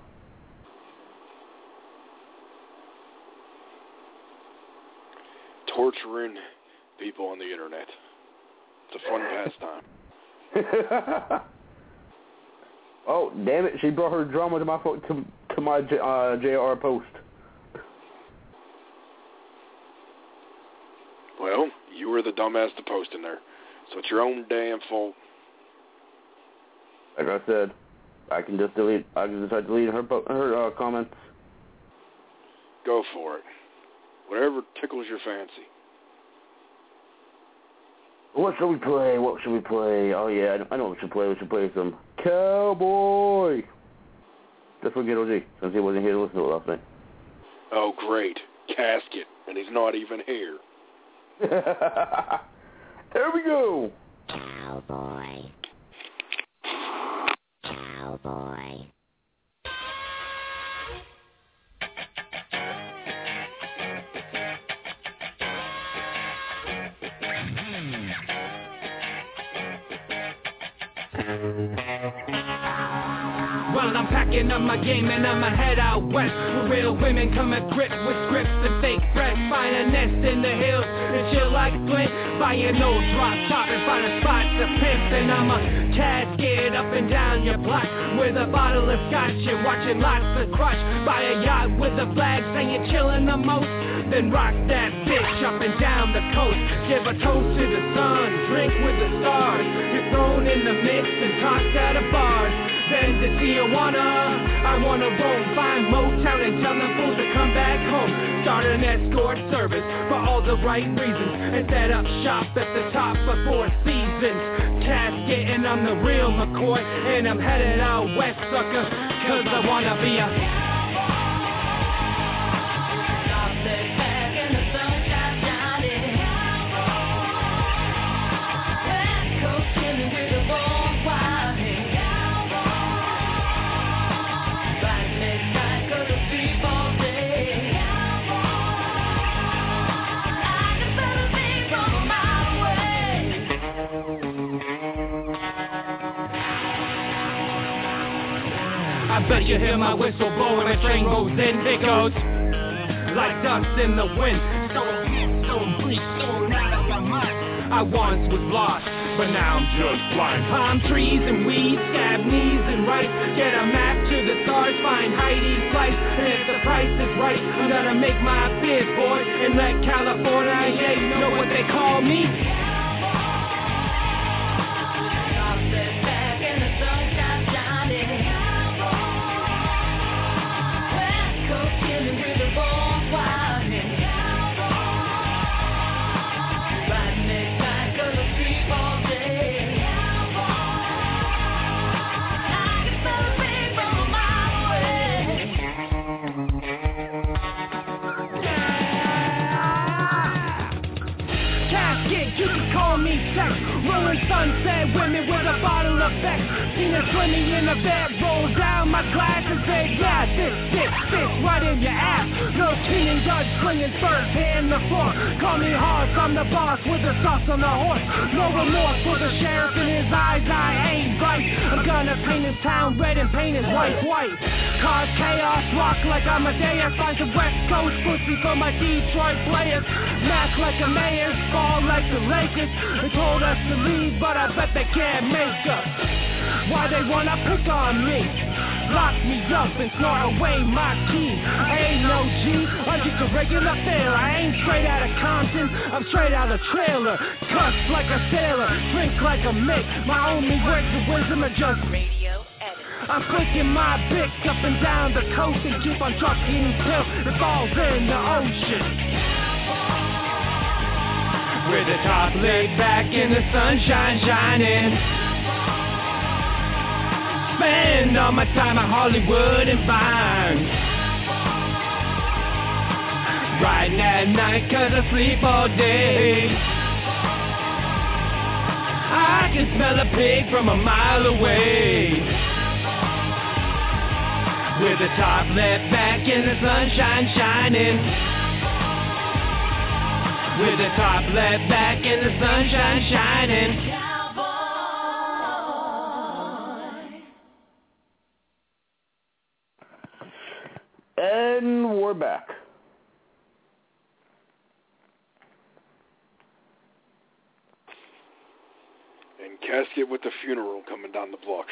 Torturing people on the internet. It's a fun pastime. Oh, damn it. She brought her drama to my fo- to, to my uh, J R post. Well, you were the dumbass to post in there, so it's your own damn fault. Like I said, I can just delete. I can just start deleting her po- her uh, comments. Go for it. Whatever tickles your fancy. What should we play? What should we play? Oh yeah, I know, I know what we should play. We should play some Cowboy. Just forget O G, since he wasn't here to listen to it last night. Oh great, Casket, and he's not even here. There we go. Cowboy. Cowboy. While I'm packing up my game and I'ma head out west, where real women come equipped with scripts and fake breath. Find a nest in the hills and chill like Flint. Buy an old drop top and find a spot to pimp. And I'ma cascade up and down your block with a bottle of scotch and watching lots of crush. Buy a yacht with a flag saying chillin' the most. Then rock that bitch up and down the coast. Give a toast to the sun, drink with the stars. Get thrown in the mix and tossed out of bars. Then to Tijuana, I wanna roam, find Motown and tell them fools to come back home. Start an escort service for all the right reasons and set up shop at the top for four seasons. Casket and I'm the real McCoy and I'm headed out west, sucker, cause I wanna be a I bet you hear my whistle blow when a train goes in. It goes like dust in the wind. So so bleak, so out of my mind. I once was lost, but now I'm just blind. Palm trees and weeds, scab knees and rice. Get a map to the stars, find Heidi's place. And if the price is right, I'm gonna make my bid, boy, and let California, yeah, you know what they call me. Rolling sunset women with a bottle of Beck. Seen her swimming in a bed, roll down my glass and say, yeah, this shit fits right in your ass. No cheating judge swinging first hand the floor. Call me Hoss, I'm the boss with the sauce on the horse. No remorse for the sheriff in his eyes, I ain't right. I'm gonna paint his town red and paint his white white. Cause chaos, rock like I'm a Amadeus. Find some West Coast pussy for my Detroit players. Mask like a mayor, fall like the Lakers. They told us to leave, but I bet they can't make us. Why they wanna pick on me? Lock me up and snort away my key. I ain't no G, I'm just a regular fella. I ain't straight out of Compton, I'm straight out of trailer. Cuss like a sailor, drink like a Mick. My only words of wisdom are just radio edit. I'm clicking my bick up and down the coast and keep on trucking till it falls in the ocean. With the top laid back in the sunshine shining. Spend all my time at Hollywood and Vine. Riding at night cause I sleep all day. I can smell a pig from a mile away. With the top left back in the sunshine shining. With the top left back in the sunshine shining. And we're back. And Casket with the funeral coming down the block.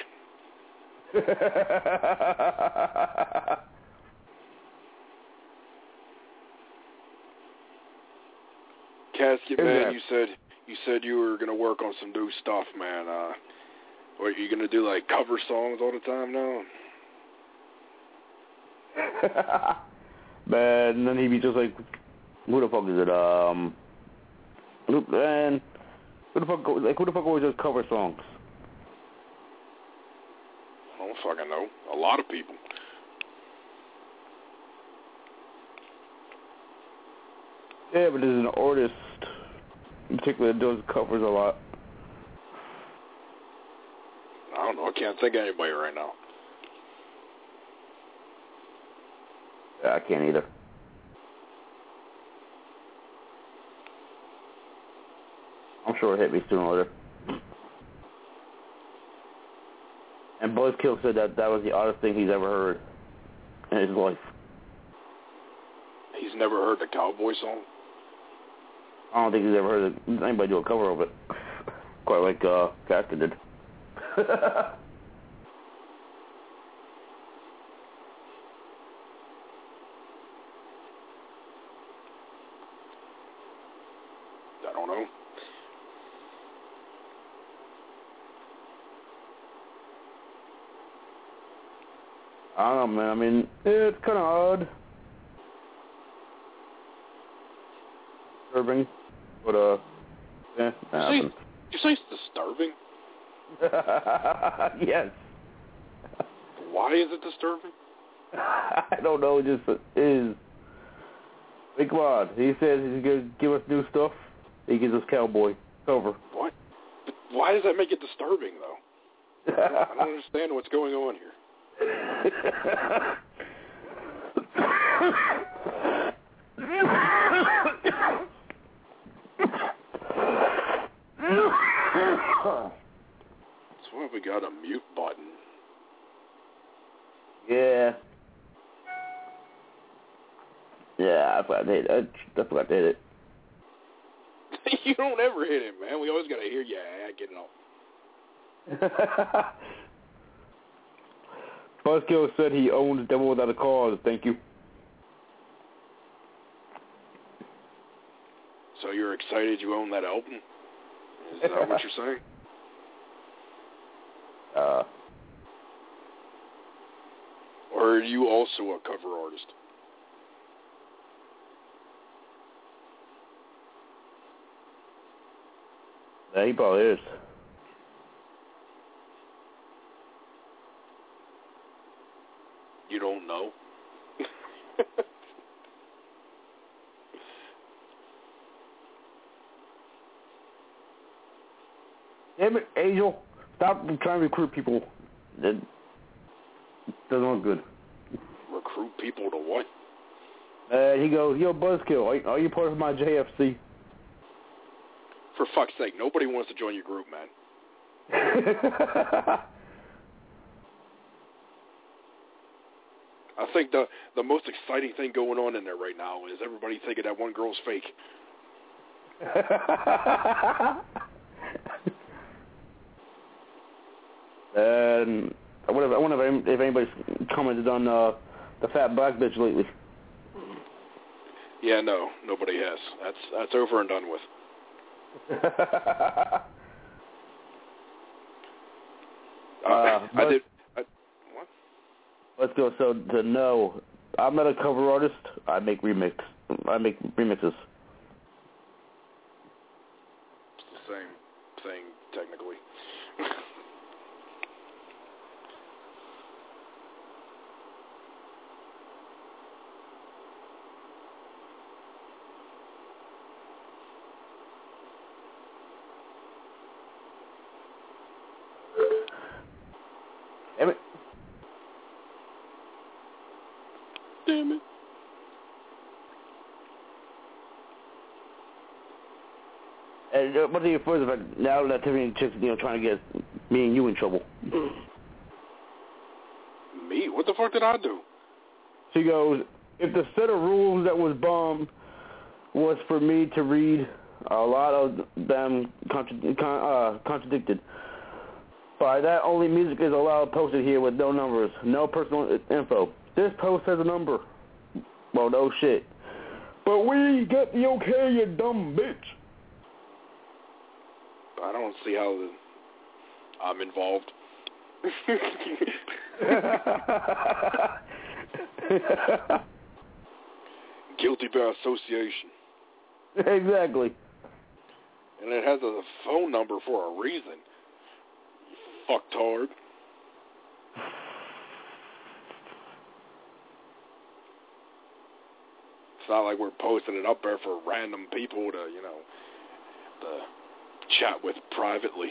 Casket, man, you said you said you were gonna work on some new stuff, man. Uh, what, are you gonna do like cover songs all the time now? Man, and then he'd be just like, who the fuck is it? Um, who, man, who the fuck? Like, who the fuck always does cover songs? I don't fucking know. A lot of people. Yeah, but there's an artist in particular that does covers a lot. I don't know. I can't think of anybody right now. Yeah, I can't either. I'm sure it'll hit me sooner or later. And Buzzkill said that that was the oddest thing he's ever heard in his life. He's never heard the Cowboy song? I don't think he's ever heard anybody do a cover of it. Quite like uh, Castor did. I don't know. I don't know, man. I mean, it's kind of odd. Disturbing. But, uh, yeah, Did you, say, did you say it's disturbing? Yes. Why is it disturbing? I don't know, it just is. Hey, come on. He says he's going to give us new stuff. He gives us Cowboy. It's over. What? But why does that make it disturbing, though? I don't, I don't understand what's going on here. That's why we got a mute button. Yeah. Yeah, I forgot to hit it. I forgot to hit it. You don't ever hit it, man. We always got to hear you getting off. Buzzkill said he owned Devil Without a Cause. Thank you. So you're excited you own that album? Is that what you're saying? Uh. Or are you also a cover artist? Yeah, he probably is. You don't know? Damn it, Angel. Stop trying to recruit people. That doesn't look good. Recruit people to what? Uh, he goes, yo, Buzzkill, are, are you part of my J F C? For fuck's sake, nobody wants to join your group, man. I think the the most exciting thing going on in there right now is everybody thinking that one girl's fake. And I wonder, I wonder if, if anybody's commented on uh, the fat black bitch lately. Yeah, no, nobody has. That's that's over and done with. uh, uh, I did. I, what? Let's go. So to know, I'm not a cover artist. I make remix. I make remixes. It's the same thing, technically. Damn it. Damn it. And uh, what's even further, but now that Tiffany Chick's, you know, trying to get me and you in trouble. Me? What the fuck did I do? She goes, if the set of rules that was bombed was for me to read, a lot of them contra- con- uh, contradicted. By that, only music is allowed posted here with no numbers, no personal info. This post has a number. Well, no shit. But we get the okay, you dumb bitch. I don't see how the, I'm involved. Guilty by association. Exactly. And it has a phone number for a reason. You fucktard. It's not like we're posting it up there for random people to, you know, to chat with privately.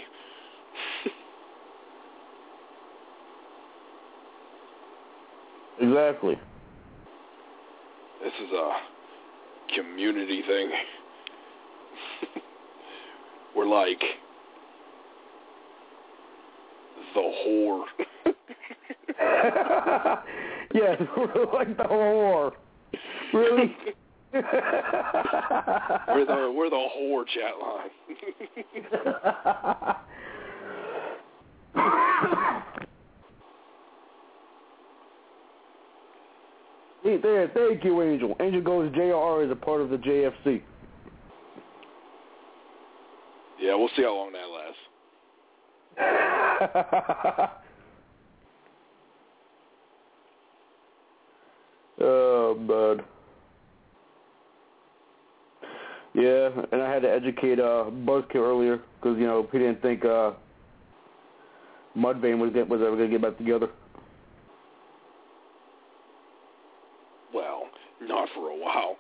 Exactly. This is a community thing. We're like the whore. Yes, like the whore. Really? we're the we're the whore chat line. Hey, there, thank you, Angel. Angel goes J R is a part of the J F C. Yeah, we'll see how long that lasts. Oh, bud. Yeah, and I had to educate uh, Buzzkill earlier because, you know, he didn't think uh, Mudvayne was, get, was ever going to get back together. Well, not for a while.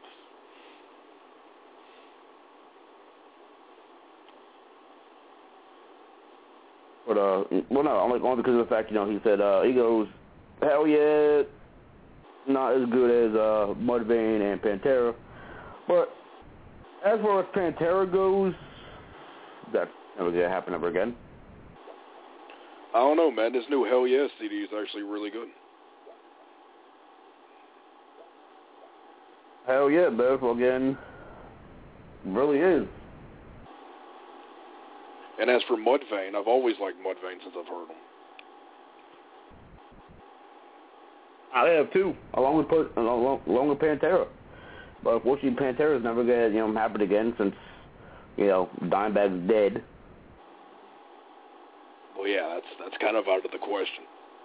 But, uh, well, no, only, only because of the fact, you know, he said, uh, he goes, hell yeah, not as good as uh, Mudvayne and Pantera. But as far as Pantera goes, that's never going to happen ever again. I don't know, man. This new Hell Yeah C D is actually really good. Hell yeah, Bev, again, really is. And as for Mudvayne, I've always liked Mudvayne since I've heard him. I have too, along with along, along with Pantera. But unfortunately, Pantera's never gonna, you know, happen again since, you know, Dimebag's dead. Well, yeah, that's that's kind of out of the question.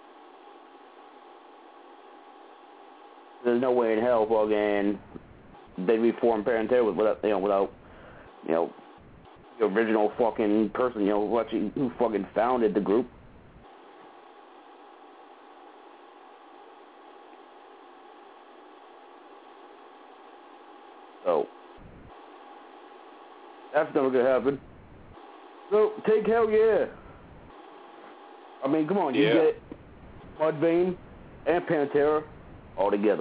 There's no way in hell, again, they'd reform Pantera without, you know, without, you know, the original fucking person, you know, who actually who fucking founded the group. So that's never gonna happen. So take Hell Yeah. I mean, come on, you yeah. get Mudvayne and Pantera all together.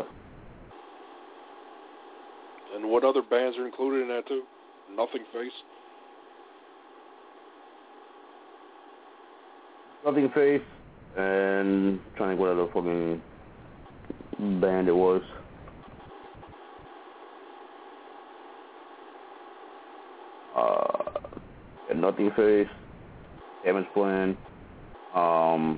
And what other bands are included in that too? Nothing Face. Nothing Face, and I'm trying to think what other fucking band it was. Uh, yeah, Nothing Face, Damage Plan, um,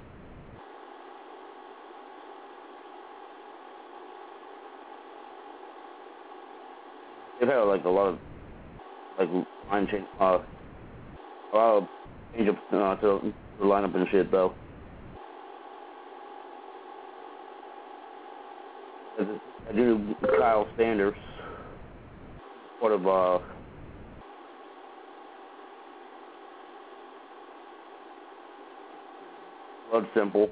they've had like a lot of like line change, uh, a lot of change up uh, to the lineup and shit though. I do Kyle Sanders, part of uh. Blood Simple.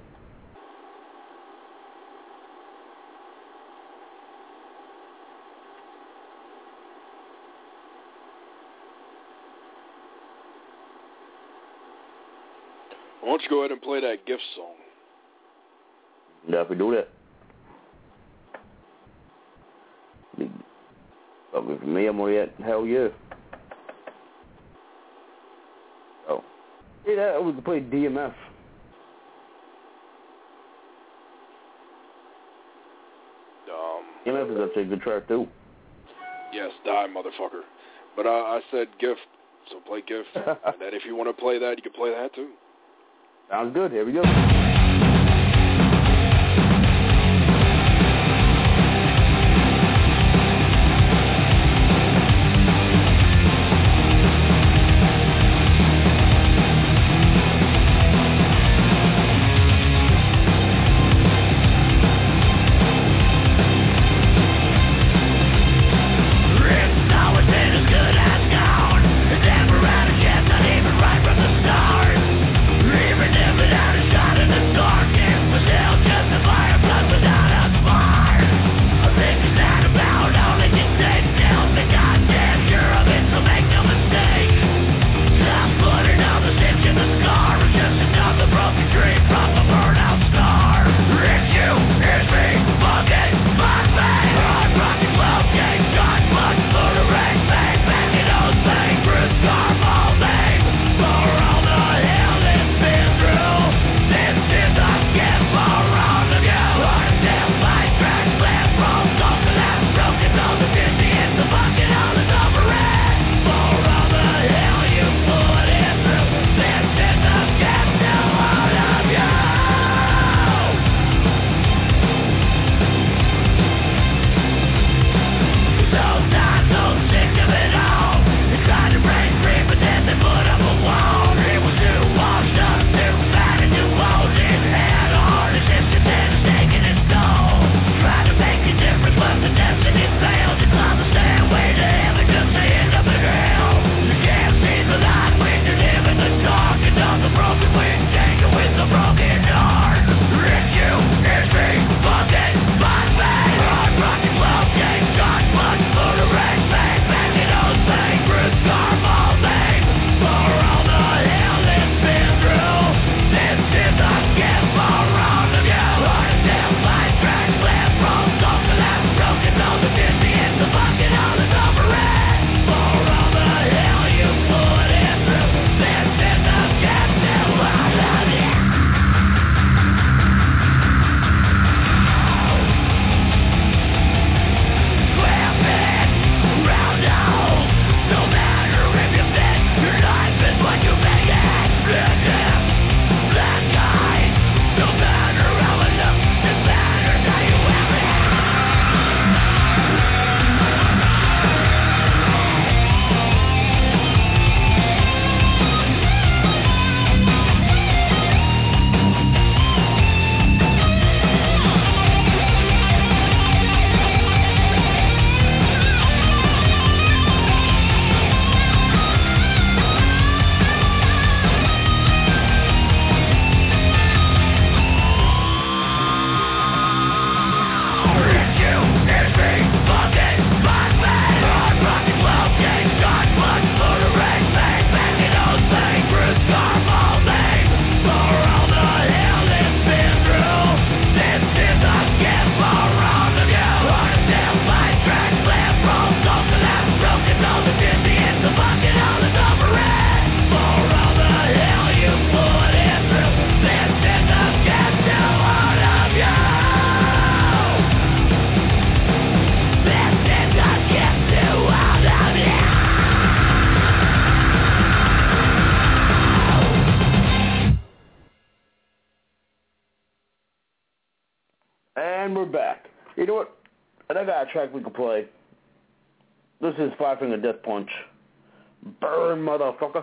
Why don't you go ahead and play that Gift song? Definitely do that. Something for me, I'm already at Hell Yeah. Oh. See that? We could play D M F. Um, D M F is actually a good track too. Yes, die, motherfucker. But uh, I said Gift, so play Gift. And then if you want to play that, you can play that too. Sounds good. Here we go. Shot it And we're back. You know what? I got a track we can play. This is Five Finger Death Punch. Burn, motherfucker.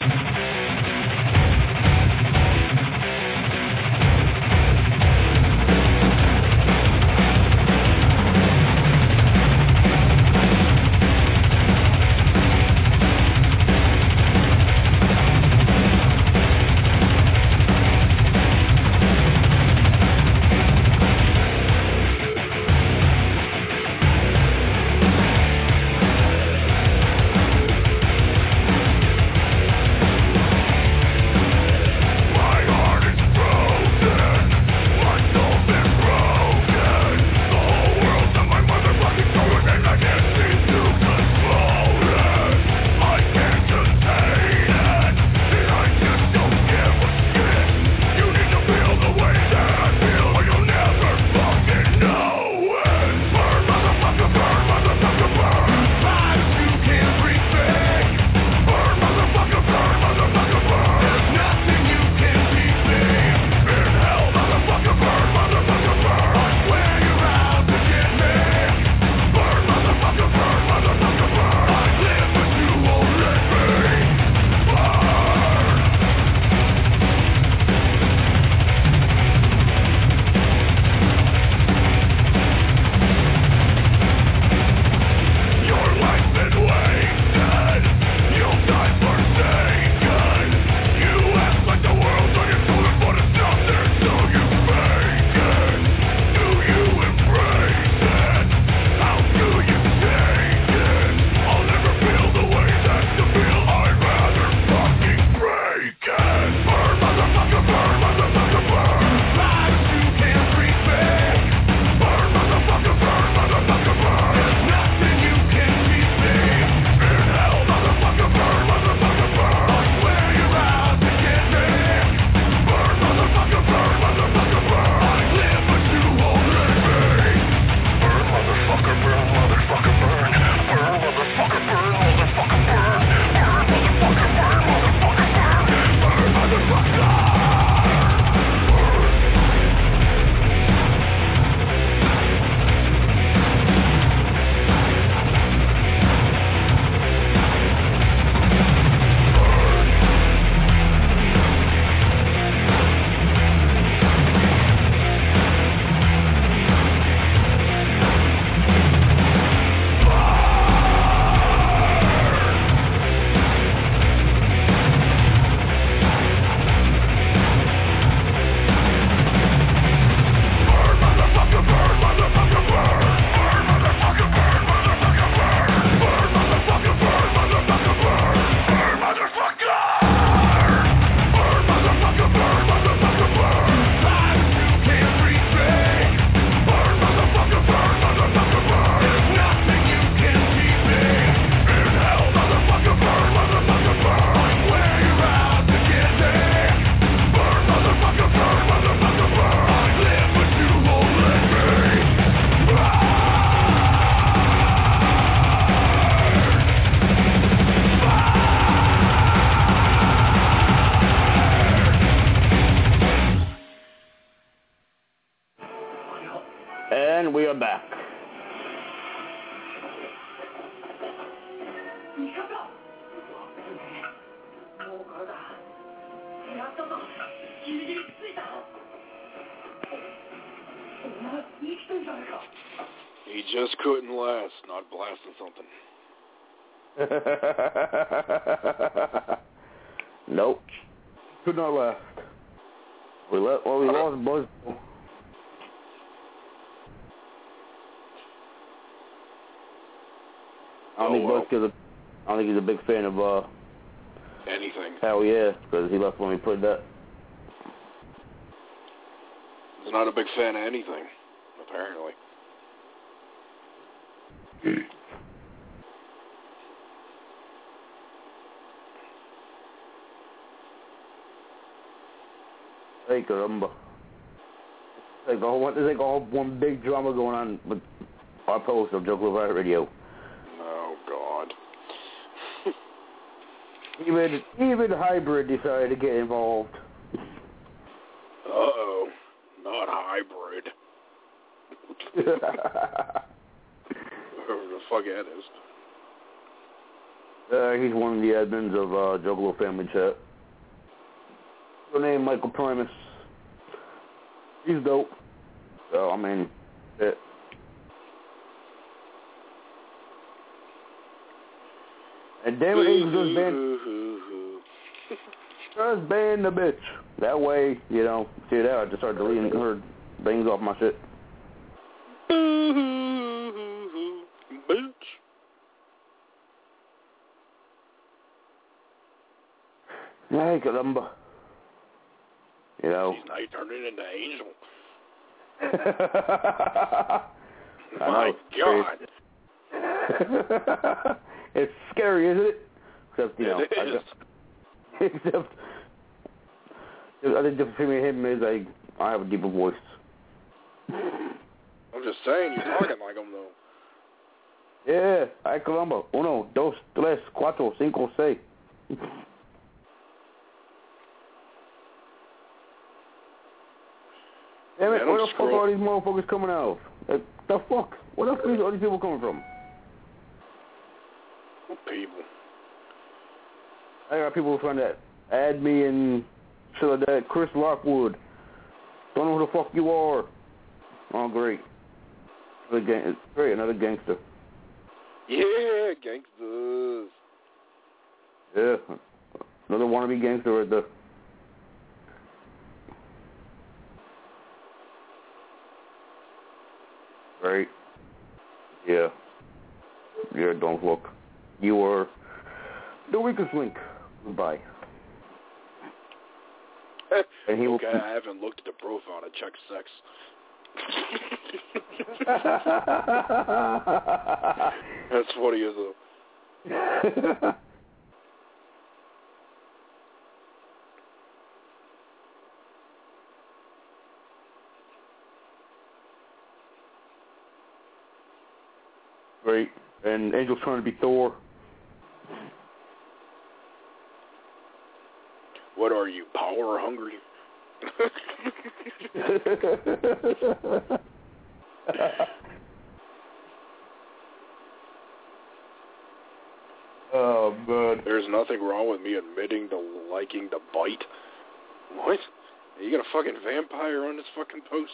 And we are back. He just couldn't last, not blasting something. Nope. Could not last. We let well we lost Buzz. I don't oh, think well. Buzz is a, I don't think he's a big fan of uh anything. Hell yeah, because he left when we played that. He's not a big fan of anything, apparently. Hey, caramba. It's like all one, it's like all one big drama going on with our post of Joke Riot Radio. Oh, God. even even Hybrid decided to get involved. Uh-oh. Not Hybrid. Whoever the fuck that is. Uh, he's one of the admins of uh, Juggalo Family Chat. Her name Michael Primus. He's dope. So I mean, it. And damn it, Angel just banned. Just ban the bitch. That way, you know, see that I just started deleting her things off my shit. Bitch. Hey, caramba. You know. She's now turning into Angel. My God. It's scary, isn't it? Except, you know, it I is. just, except, I think the difference between him is I, I have a deeper voice. I'm just saying, you're talking like him, though. Yeah, ay caramba. Uno, dos, tres, cuatro, cinco, seis. Damn it, Man, where I'm the fuck scroll- are these motherfuckers coming out of? Like, the fuck? Where the fuck are these people coming from? What people? I got people trying to add me and shit like that. Chris Lockwood. Don't know who the fuck you are. Oh, great. Another gang- great, another gangster. Yeah, gangsters. Yeah. Another wannabe gangster right there. Right? Yeah. Yeah, don't look. You are the weakest link. Goodbye. And he okay, will... I haven't looked at the profile to check sex. That's funny as a... Great. And Angel's trying to be Thor. What are you, power hungry? Oh, man. There's nothing wrong with me admitting to liking to bite. What? You got a fucking vampire on this fucking post?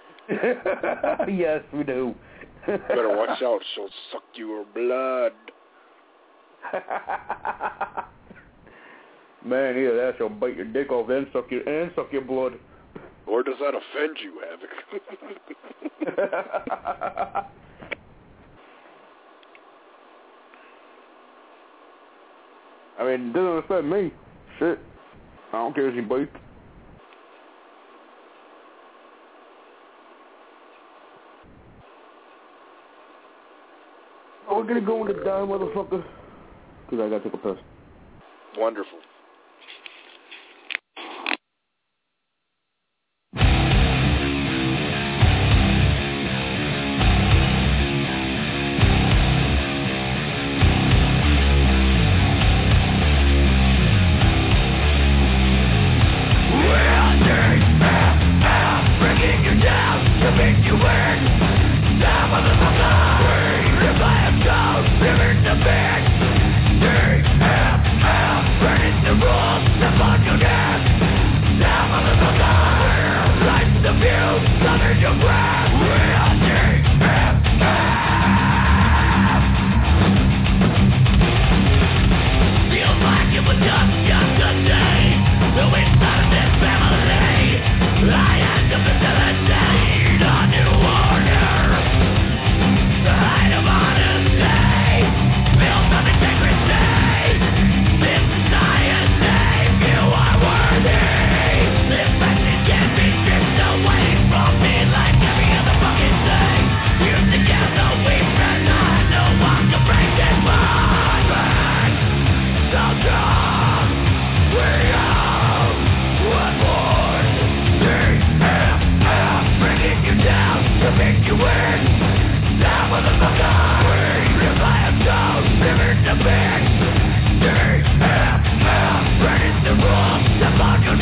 Yes, we do. Better watch out, she'll suck your blood. Man, either that, she'll bite your dick off and suck your and suck your blood. Or does that offend you, Havoc? I mean, it doesn't affect me. Shit. I don't care if she bites. Oh, we're gonna go in the die, motherfucker. Because I gotta take a piss. Wonderful.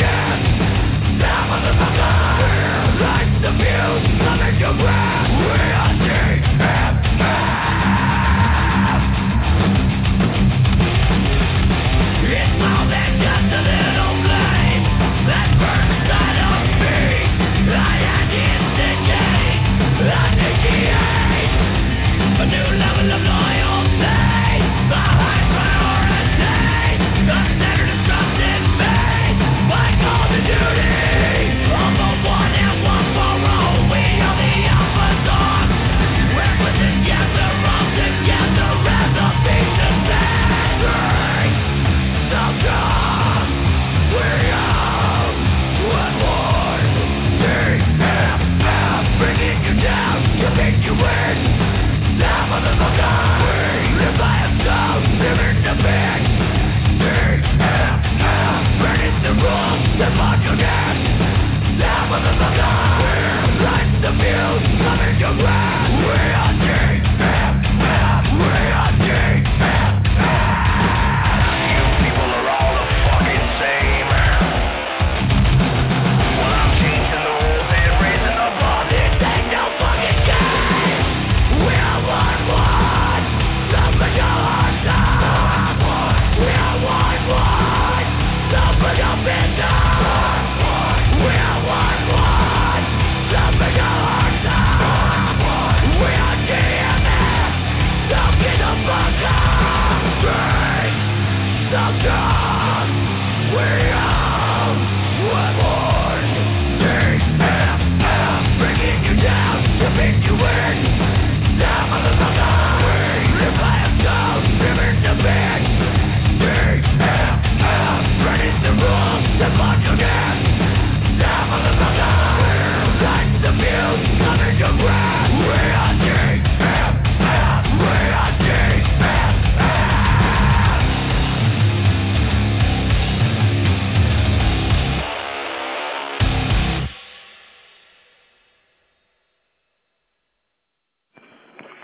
Abuse, coming to breath.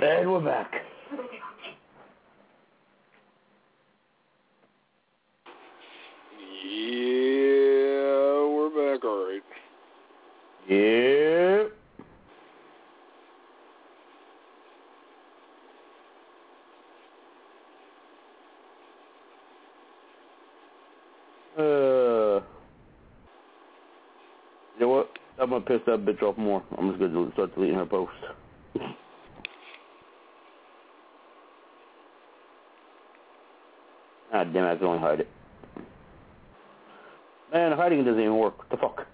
And we're back. Yeah, we're back, all right. Yeah. Uh, you know what? I'm gonna piss that bitch off more. I'm just gonna start deleting her post. Ah, damn it, I can only hide it. Man, hiding it doesn't even work. What the fuck?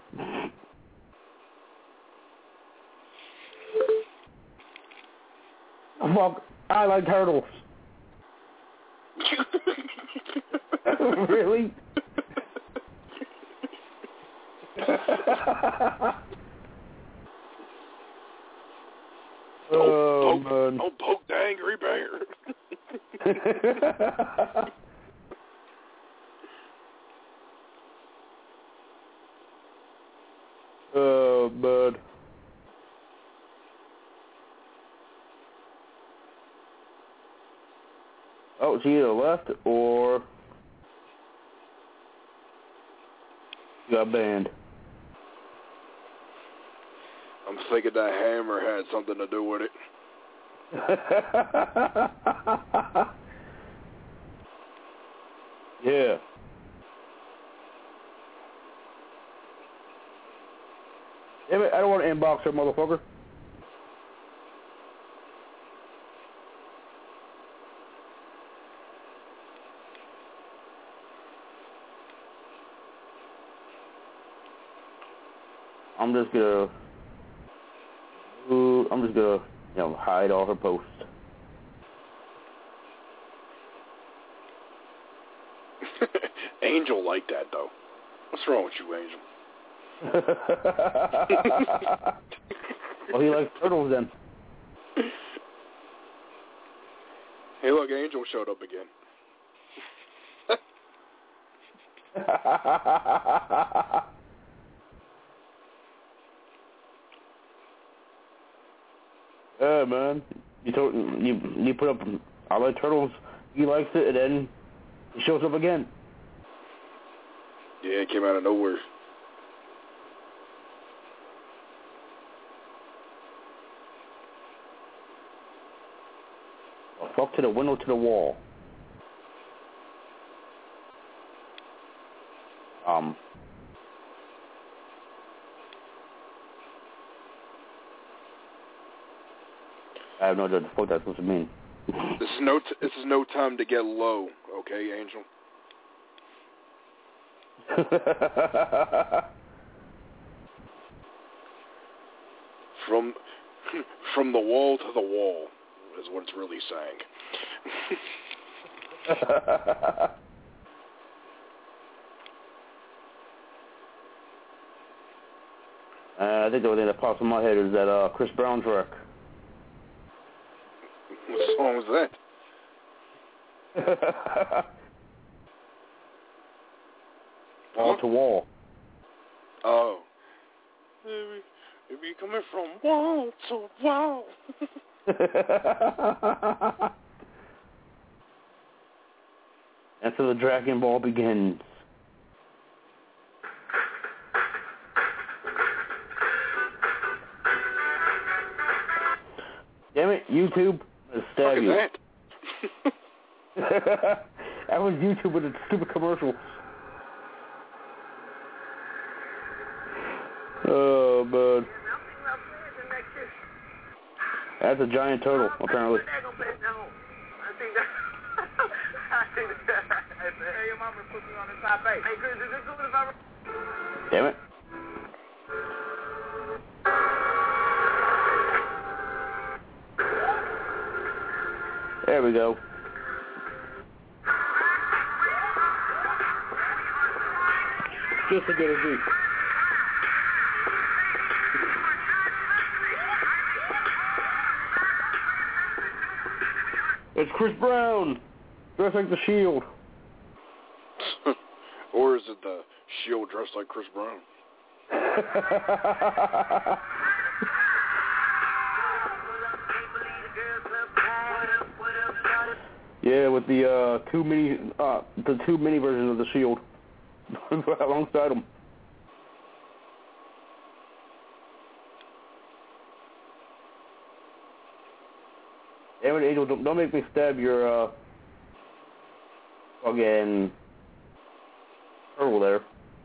Oh, fuck. I like turtles. Really? Oh, don't, poke, man. don't poke the angry bear. Oh, man. Oh, she either left or she got banned. I'm thinking that hammer had something to do with it. Yeah. Damn it, I don't want to inbox her, motherfucker. I'm just gonna, ooh, I'm just gonna, you know, hide all her posts. Angel liked that, though. What's wrong with you, Angel? Well, he likes turtles then. Hey, look, Angel showed up again. Yeah, man. You told you you put up I like turtles. He likes it, and then he shows up again. Yeah, it came out of nowhere. Fuck to the window, to the wall. Um. I have no idea what the fuck that's supposed to mean. This is no t- this is no time to get low, okay, Angel? From from the wall to the wall is what it's really saying. uh, I think the only thing that pops in my head is that uh, Chris Brown track. What song was that? Wall to wall. Oh. Maybe, maybe coming from wall to wall. And so the Dragon Ball begins. Damn it, YouTube. I'll stab you. That? That was YouTube with a stupid commercial. Oh, man. That's a giant turtle, apparently. Damn it. There we go. Just a good as me. It's Chris Brown, dressed like the Shield. Or is it the Shield dressed like Chris Brown? Yeah, with the uh, two mini, uh, the two mini versions of the Shield alongside them. Damn it, Angel! Don't, don't make me stab your uh, fucking turtle there.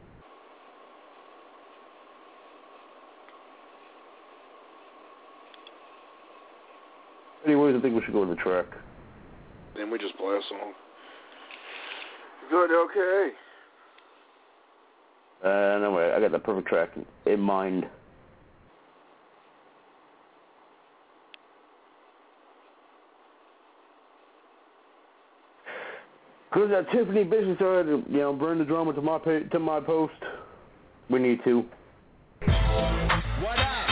Anyways, I think we should go to the track. Then we just play a song. Good, okay. Uh, no way, I got the perfect track in mind. Cause that Tiffany bitch started to, you know, burn the drama to my pa- to my post. We need to. What up?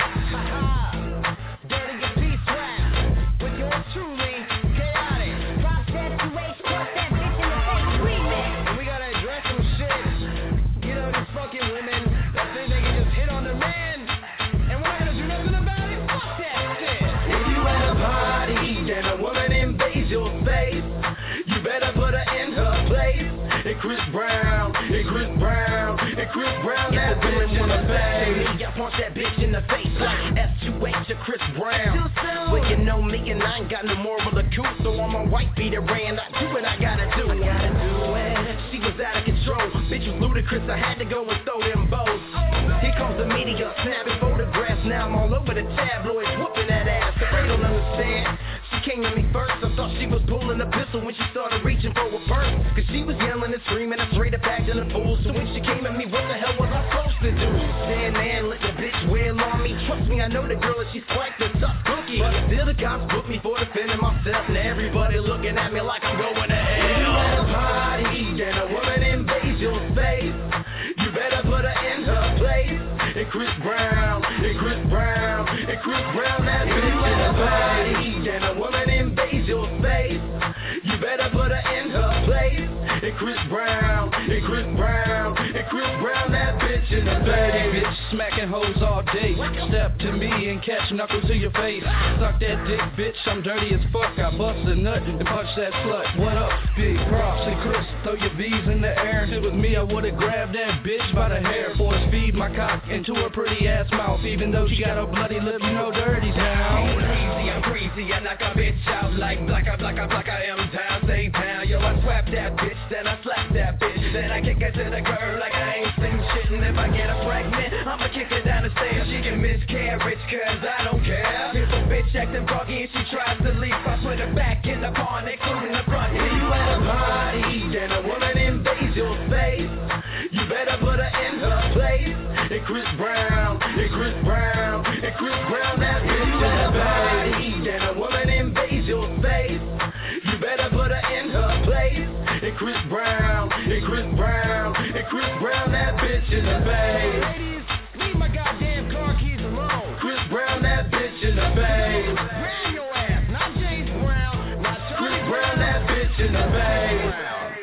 Dirty and peace rap with yours truly, chaotic. Drop that two H, cross that bitch in the face, remix. And we gotta address some shit. You know these fucking women that think they can just hit on their man, and we're not gonna do nothing about it. Fuck that shit. If you at a party and a woman invades your space, you better put her in her place. And Chris Brown, and Chris Brown, and Chris Brown, that bitch in the face. I punch that bitch in the face like S two H or Chris Brown. Well, you know me and I ain't got no more of a coup, so I'm a white beater and I do what I gotta do. I gotta do it. She was out of control. Bitch was ludicrous, I had to go and throw them bows. Here comes the media, snapping photographs. Now I'm all over the tabloids, whooping that ass. But they don't understand. She came to me first, I thought she was pulling a pistol when she started reaching for a purse. Cause she was yelling and screaming, I straight up back in the pool. So when she came at me, what the hell was I supposed to do? Stand there and let the bitch wail on me. Trust me, I know the girl and she's quite the tough cookie. But still the cops booked me for defending myself. And everybody looking at me like I'm going to hell. If you at a party and a woman invades your space, you better put her in her place. And Chris Brown, and Chris Brown, and Chris Brown, that bitch in the face. And a woman invades your space, you better put her in her place. And Chris Brown, and Chris Brown, and Chris Brown, that bitch in the face. Bitch smacking hoes all day. Step to me and catch knuckles to your face. Suck that dick, bitch, I'm dirty as fuck. I bust a nut and punch that slut. What up, big props and Chris? Throw your V's in the air. If it was me, I would've grabbed that bitch by the hair. Force feed my cock into her pretty ass mouth. Even though she got a bloody lip, you know dirty's down. I'm crazy, I'm crazy, I knock a bitch out like black, I black, I black, I am down, stay down. Yo, I swap that bitch, then I slap that bitch, then I kick it to the curb like I ain't seen shit. And if I get her pregnant, I'ma kick her down the stairs. She can miscarriage, cause I don't care. If a bitch acting funky and she tries to leave, I put her back in the car, including the front. If you at a party and a woman invades your space, you better put her in her place. And Chris Brown, and Chris Brown, and Chris Brown, that bitch in the face. And a woman invades your space, you better put her in her place. And Chris Brown, and Chris Brown, and Chris Brown, that bitch in the face. Ladies, leave my goddamn car keys alone. Chris Brown, that bitch in the face. Brown your ass, not James Brown, not Charlie Chris Brown, that bitch in the face.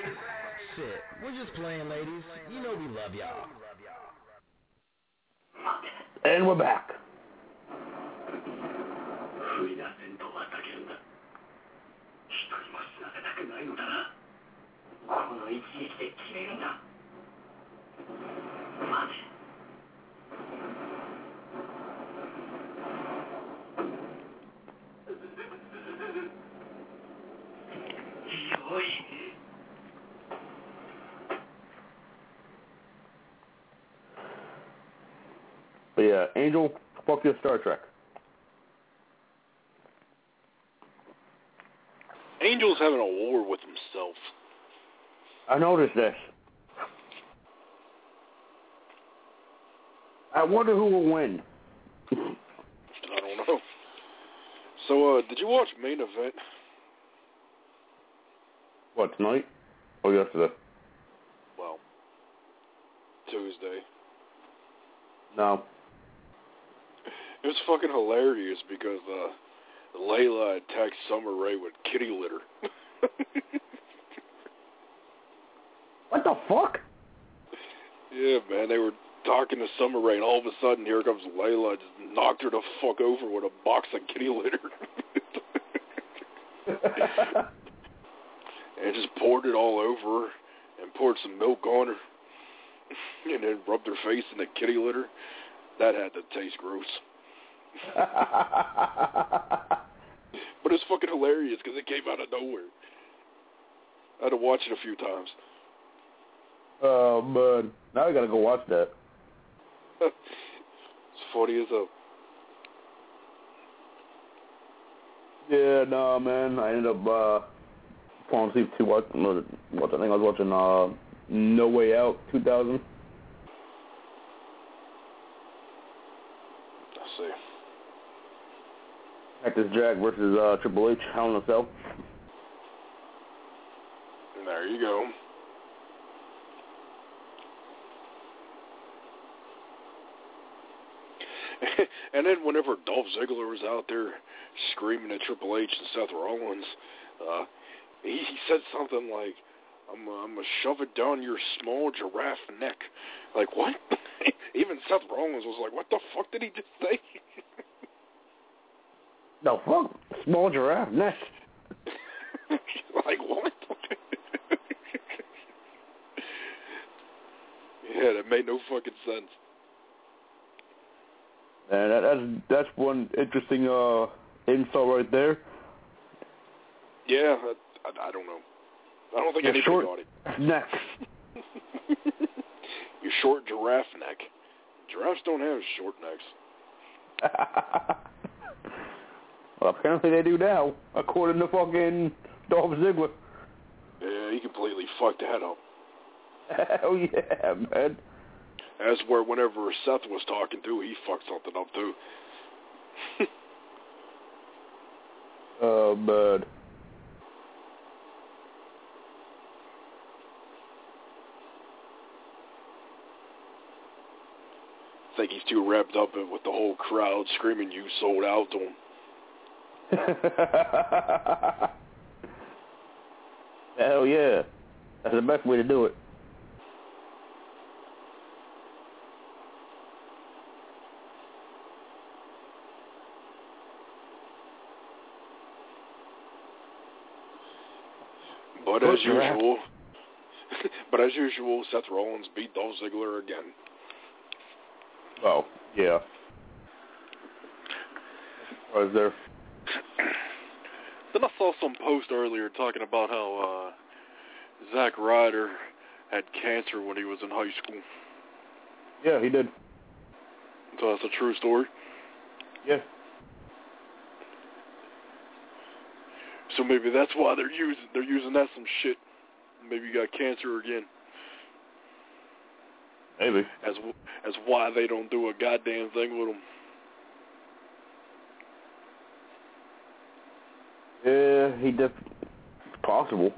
Shit, we're just playing, ladies. You know we love y'all. And we're back. But yeah, Angel, fuck your Star Trek. Angel's having a war with himself. I noticed this. I wonder who will win. I don't know. So, uh, did you watch Main Event? What, tonight? Oh, yesterday. Well, Tuesday. No. It was fucking hilarious because uh, Layla attacked Summer Rae with kitty litter. What the fuck? Yeah, man, they were talking to Summer Rae, and all of a sudden, here comes Layla, just knocked her the fuck over with a box of kitty litter. and just poured it all over and poured some milk on her and then rubbed her face in the kitty litter. That had to taste gross. But it's fucking hilarious because it came out of nowhere. I had to watch it a few times. Oh, man. Now I gotta go watch that. It's funny as hell. Yeah, no, man. I ended up uh, falling asleep to watch, what, I think I was watching uh, No Way Out two thousand. Let's see. Cactus Jack versus uh, Triple H, Hell in a Cell. There you go. And then whenever Dolph Ziggler was out there screaming at Triple H and Seth Rollins, uh, he, he said something like, I'm, uh, I'm going to shove it down your small giraffe neck. Like, what? Even Seth Rollins was like, what the fuck did he just say? No, fuck. Small giraffe neck. Like, what? Yeah, that made no fucking sense. And that, that's that's one interesting uh, info right there. Yeah, I, I, I don't know. I don't think Your anybody short got it. Neck. Your short giraffe neck. Giraffes don't have short necks. Well, apparently they do now, according to fucking Dolph Ziggler. Yeah, he completely fucked that up. Hell yeah, man. That's where whenever Seth was talking to, he fucked something up too. Oh, man. I think he's too wrapped up in with the whole crowd screaming, "You sold out" to him. Hell yeah. That's the best way to do it. But as usual, but as usual, Seth Rollins beat Dolph Ziggler again. Oh, yeah. Was there? Then I saw some post earlier talking about how uh, Zack Ryder had cancer when he was in high school. Yeah, he did. So that's a true story? Yeah. So maybe that's why they're using they're using that some shit. Maybe you got cancer again. Maybe. As as why they don't do a goddamn thing with him. Yeah, he def. It's possible.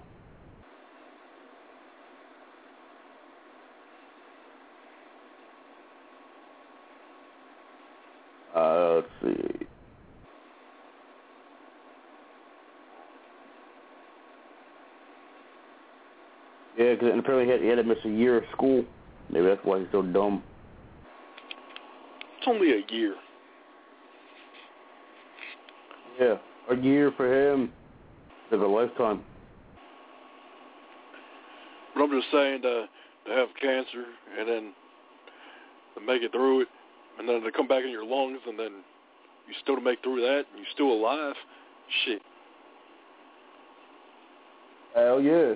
Uh, let's see. Yeah, because apparently he had, he had to miss a year of school. Maybe that's why he's so dumb. It's only a year. Yeah, a year for him is a lifetime. But I'm just saying to, to have cancer and then to make it through it and then to come back in your lungs and then you still to make through that and you're still alive. Shit. Hell yeah.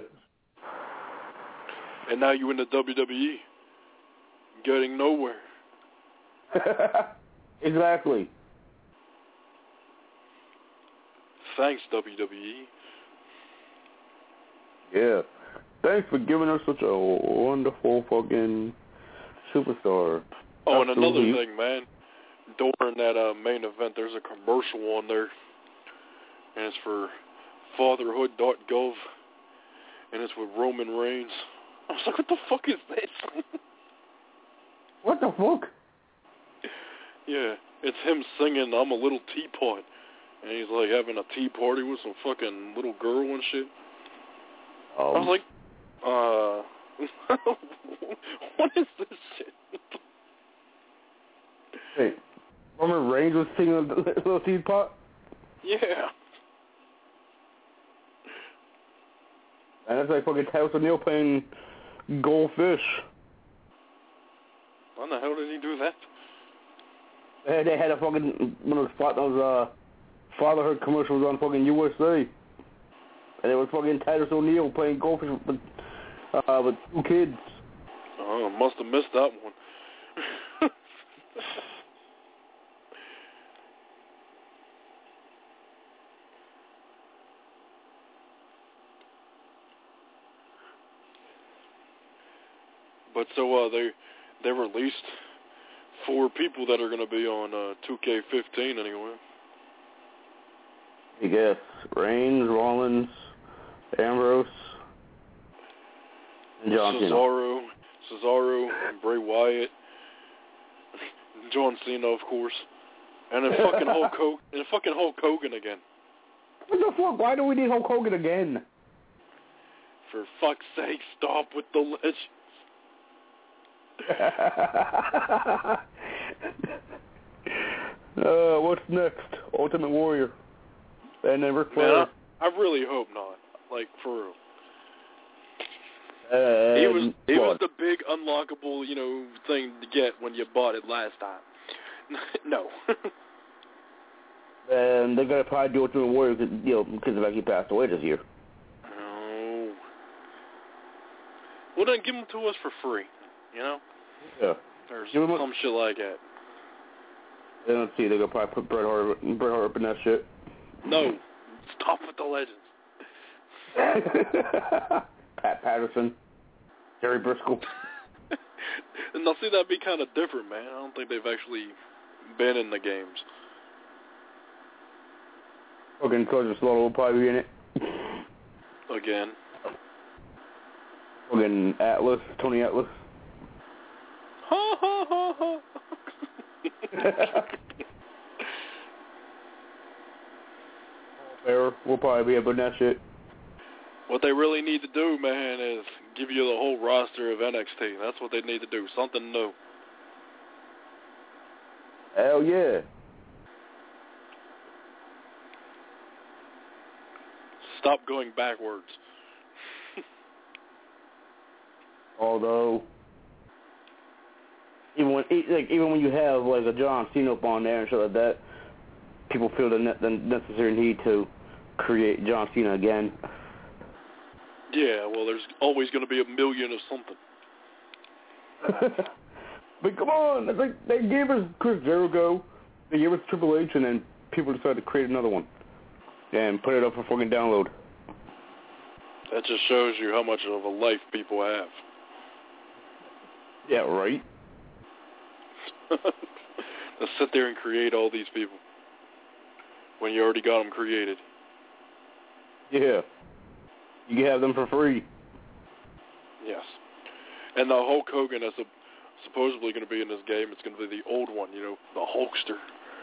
And now you in the W W E. Getting nowhere. Exactly. Thanks, W W E. Yeah. Thanks for giving us such a wonderful fucking superstar. Oh, and Absolutely. another thing, man. During that uh, main event, there's a commercial on there. And it's for fatherhood dot gov. And it's with Roman Reigns. I was like, what the fuck is this? What the fuck? Yeah, it's him singing I'm a Little Teapot. And he's like having a tea party with some fucking little girl and shit. Um, I was like, uh, what is this shit? Wait, Roman Reigns was singing Little Teapot? Yeah. And that's like fucking Titus O'Neil playing Goldfish. When the hell did he do that? They had, they had a fucking one of those, those uh, fatherhood commercials on fucking U S A, and it was fucking Titus O'Neil playing Goldfish with, uh, with two kids. Oh, must have missed that one. But so uh, they they released four people that are going to be on uh, two K fifteen anyway. I guess Reigns, Rollins, Ambrose, and John Cena. Cesaro, Cesaro, and Bray Wyatt, John Cena, of course, and then fucking Hulk Hogan, and fucking Hulk Hogan again. What the fuck? Why do we need Hulk Hogan again? For fuck's sake, stop with the legends. uh, what's next? Ultimate Warrior. And then Ric Flair. Man, I, I really hope not. Like, for real. Uh, it was it what? was the big unlockable, you know, thing to get when you bought it last time. No. And they're gonna probably do Ultimate Warrior, cause, you know, because of the fact he passed away this year. No. Well, then give them to us for free. You know? Yeah. Or Give some shit like that. And let's see, they're gonna probably put Bret Hart, Bret Hart up in that shit. No. Stop with the legends. Pat Patterson, Jerry Briscoe. And now see, that'd be kind of different, man. I don't think they've actually been in the games. Fucking Coach Slaughter will probably be in it. Again. Fucking Atlas, Tony Atlas. Ha ha ha ha. Fair, we'll probably be able to that shit. What they really need to do, man, is give you the whole roster of N X T. That's what they need to do. Something new. Hell yeah. Stop going backwards. Although, even when like even when you have like a John Cena up on there and shit like that, people feel the, ne- the necessary need to create John Cena again. Yeah, well, there's always going to be a million of something. But come on, it's like they gave us Chris Jericho, they gave us Triple H, and then people decided to create another one and put it up for fucking download. That just shows you how much of a life people have. Yeah, right. To sit there and create all these people when you already got them created. Yeah. You can have them for free. Yes. And the Hulk Hogan is a, supposedly going to be in this game. It's going to be the old one, you know, the Hulkster.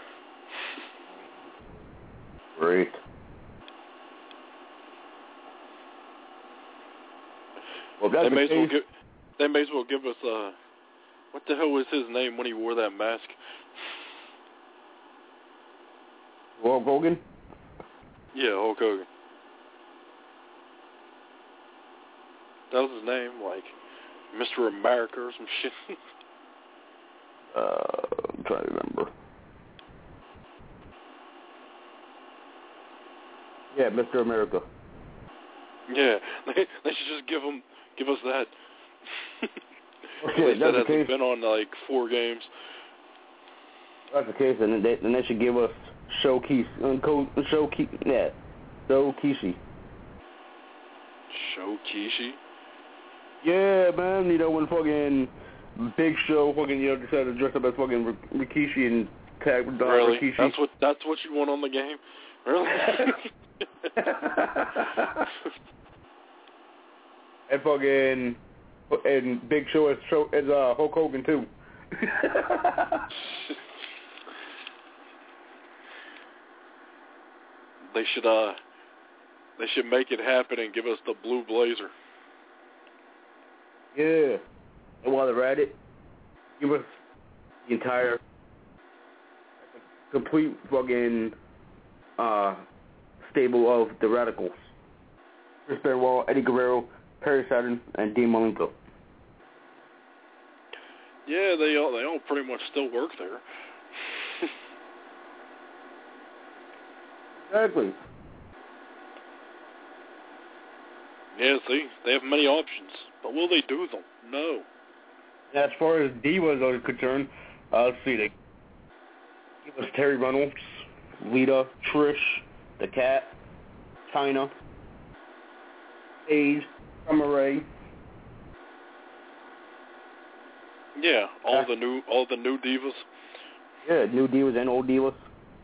Great. Well, that's they the may as well case. give. They may as well give us. Uh, what the hell was his name when he wore that mask? Hulk Hogan? Yeah, Hulk Hogan. That was his name, like Mister America or some shit. uh, I'm trying to remember. Yeah, Mister America. Yeah, they, they should just give him, give us that. Okay, that that's the hasn't case. been on like four games. That's the case, and they, then they should give us Show Kishi, Show Kishi, yeah, Show Kishi. Show Kishi? Yeah, man, you know, when fucking Big Show fucking, you know, decided to dress up as fucking Rikishi and tag Don Really? Rikishi. That's what, that's what you want on the game? Really? And fucking, and Big Show is, show, is uh, Hulk Hogan, too. They should, uh, they should make it happen and give us the blue blazer. Yeah. And while they're at it, give us the entire complete fucking uh, stable of the Radicals. Chris Benoit, Eddie Guerrero, Perry Saturn, and Dean Malenko. Yeah, they all they all pretty much still work there. Exactly. Yeah, see, they have many options, but will they do them? No. As far as divas are concerned, uh, let's see, they give us Terry Reynolds, Lita, Trish, The Cat, Chyna, Paige, Summer Rae. Yeah, all the new all the new divas. Yeah, new divas and old divas.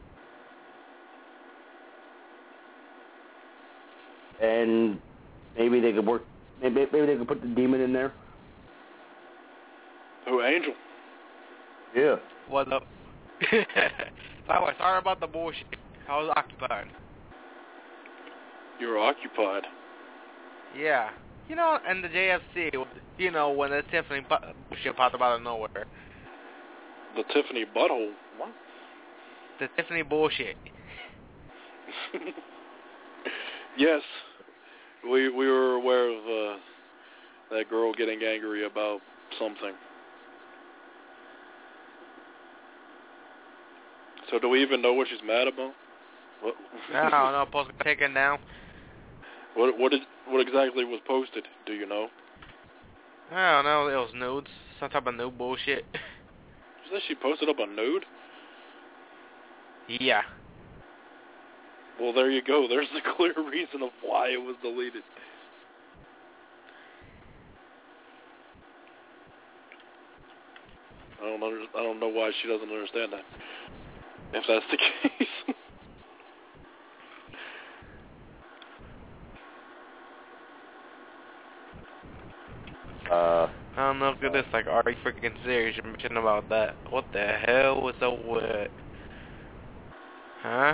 And maybe they could work. Maybe, maybe they could put the Demon in there. Who, Angel? Yeah. What up? By the way, sorry about the bullshit. I was occupied. You were occupied. Yeah. You know, and the J F C, you know, when the Tiffany bullshit popped up out of nowhere. The Tiffany butthole? What? The Tiffany bullshit. Yes. We we were aware of uh, that girl getting angry about something. So do we even know what she's mad about? What? I don't know. Supposed to be taken down. What what did what exactly was posted? Do you know? I don't know. It was nudes. Some type of nude bullshit. She said she posted up a nude? Yeah. Well, there you go. There's the clear reason of why it was deleted. I don't under, I don't know why she doesn't understand that. If that's the case. uh, I don't know if it's like, are you freaking serious? You're mentioning about that. What the hell was up with? Huh?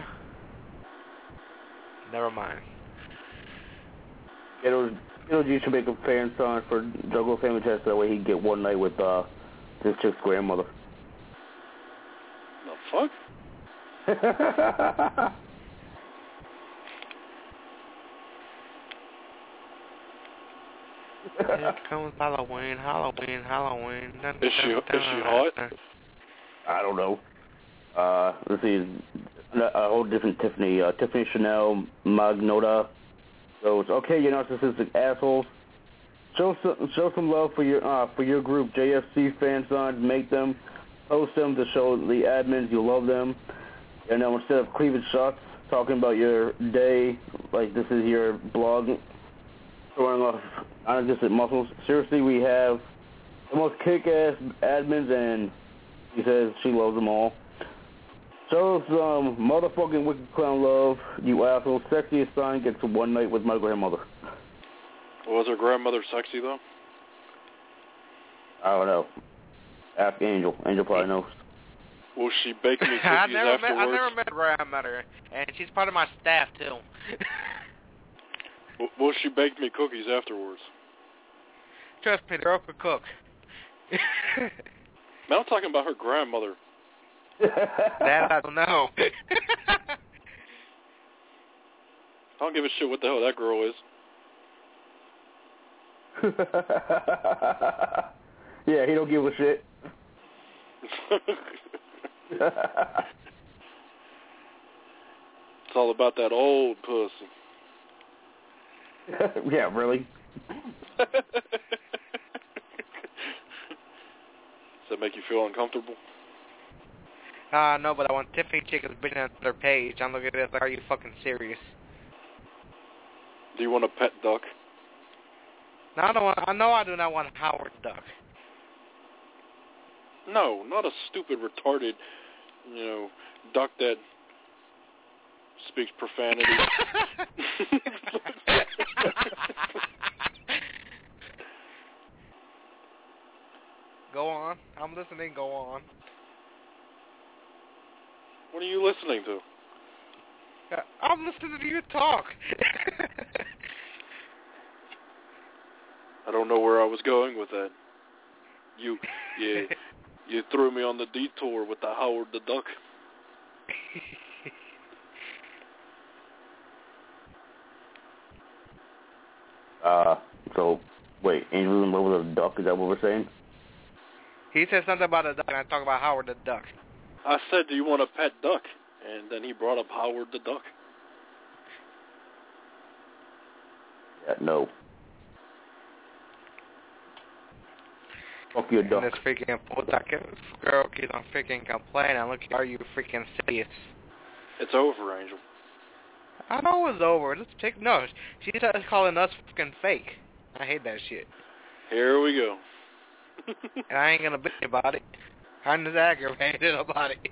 Never mind. It'll it'll just make a fan sign for Juggalo Family Test. That way he can get one night with uh this chick's grandmother. The fuck? Here comes Halloween, Halloween, Halloween. Dun, Is she dun, is she dun, hot? dun. I don't know. Uh, let's see, a whole different Tiffany. Uh, Tiffany Chanel, Magnota. Goes, okay, you narcissistic assholes. Show some show some love for your uh for your group J F C fan signs. Make them, post them to show the admins you love them. And now instead of cleavage shots, talking about your day like this is your blog, showing off non-existent muscles. Seriously, we have the most kick-ass admins, and she says she loves them all. Show some motherfucking wicked clown love, you asshole. Sexiest sign gets one night with my grandmother. Was her grandmother sexy, though? I don't know. Ask Angel. Angel probably knows. Will she bake me cookies I never afterwards? met, I never met her grandmother, and she's part of my staff, too. W- Will she bake me cookies afterwards? Trust me, the girl could cook. Man, I'm talking about her grandmother. That I don't know. I don't give a shit what the hell that girl is. Yeah, he don't give a shit. It's all about that old pussy. Yeah, really? Does that make you feel uncomfortable? Uh, no, but I want Tiffany Chickens bitching at their page. I'm looking at this like, are you fucking serious? Do you want a pet duck? No, I don't want, I know I do not want Howard Duck. No, not a stupid, retarded, you know, duck that speaks profanity. Go on. I'm listening. Go on. What are you listening to? I'm listening to you talk. I don't know where I was going with that. You, yeah, you threw me on the detour with the Howard the Duck. Uh, so, wait, Angel in love with a duck, is that what we're saying? He said something about a duck, and I talked about Howard the Duck. I said, do you want a pet duck? And then he brought up Howard the Duck. Yeah, no. Fuck your duck. And this freaking poor duck girl keeps on freaking complaining. Look, are you freaking serious? It's over, Angel. I know it's over. Just take no. She's calling us freaking fake. I hate that shit. Here we go. And I ain't gonna bitch about it. I'm just aggravated about it.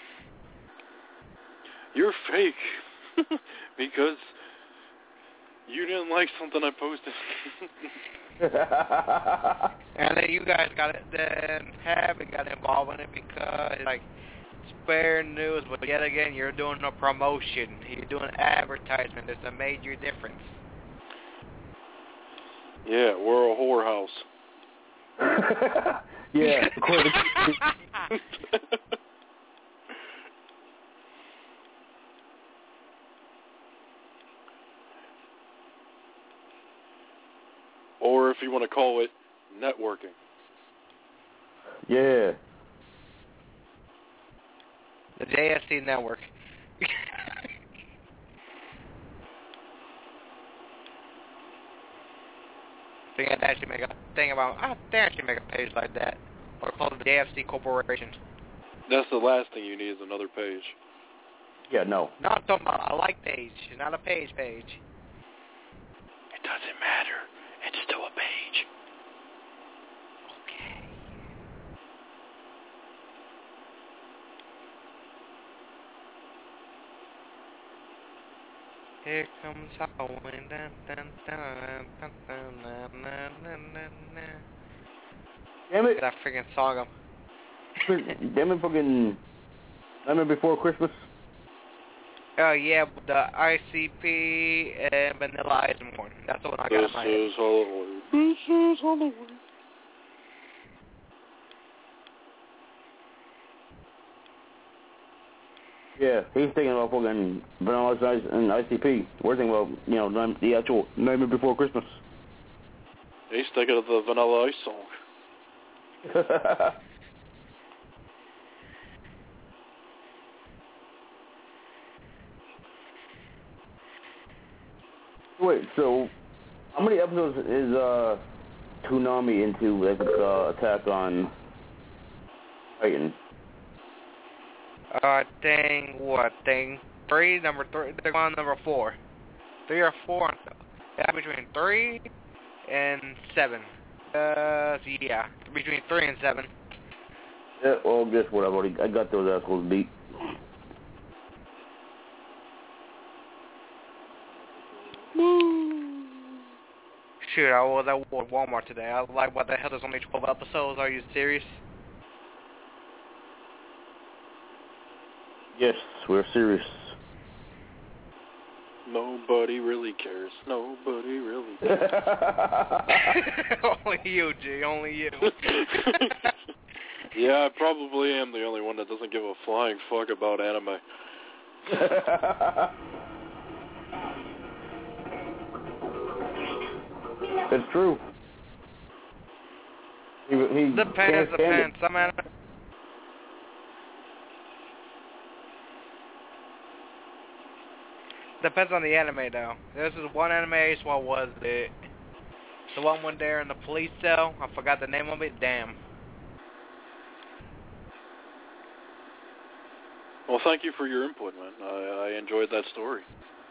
You're fake because you didn't like something I posted. And then you guys got it, then have and got involved in it because like spare news, but yet again you're doing a promotion, you're doing advertisement. There's a major difference. Yeah, we're a whorehouse. Yeah. Or if you want to call it networking. Yeah. The J S C network. I think I'd actually make a thing about, I think I should make a page like that. Or call it the J F C Corporation. That's the last thing you need is another page. Yeah, no. No, I'm talking about a like page, not a page page. It doesn't matter. It's still a page. Okay. Here comes Halloween. Dun, dun, dun, dun, dun, dun, dun, dun, dun. Damn it. That freaking song. Damn it, fucking Nightmare Before Christmas. Oh, yeah, the I C P and Vanilla Ice and Corn. That's the one I got in my head. This is Halloween. This is Halloween. Yeah, he's thinking about fucking Vanilla Ice and I C P. We're thinking about, you know, the actual Nightmare Before Christmas. He's thinking of the Vanilla Ice song. Wait, so how many episodes is uh Toonami into like uh, Attack on Titan? Uh, I think, what, thing three, number three, they're on number four. Three or four, yeah, between three and seven. Uh, yeah, between three and seven. Yeah, well, guess what, I've already, I got those assholes beat. Shoot, I was at Walmart today. I was like, what the hell, there's only twelve episodes? Are you serious? Yes, we're serious. Nobody really cares. Nobody really cares. Only you, G. Only you. Yeah, I probably am the only one that doesn't give a flying fuck about anime. It's true. He, he depends, depends. Some anime... Depends on the anime, though. This is one anime, what was it? The one when they're in the police cell. I forgot the name of it. Damn. Well, thank you for your input, man. I, I enjoyed that story.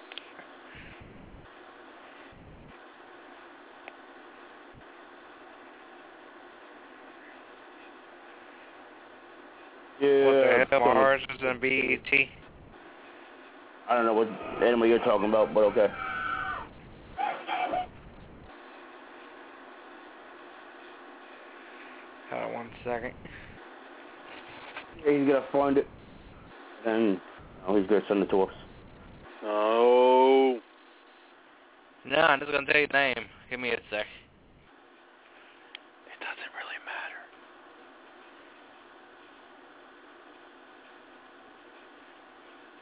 Yeah. What the hell? Mars is in B E T. I don't know what anime you're talking about, but okay. Hold on one second. Yeah, he's gonna find it, and oh, he's gonna send it to us. Oh. No, I'm just gonna tell you the name. Give me a sec. It doesn't really matter.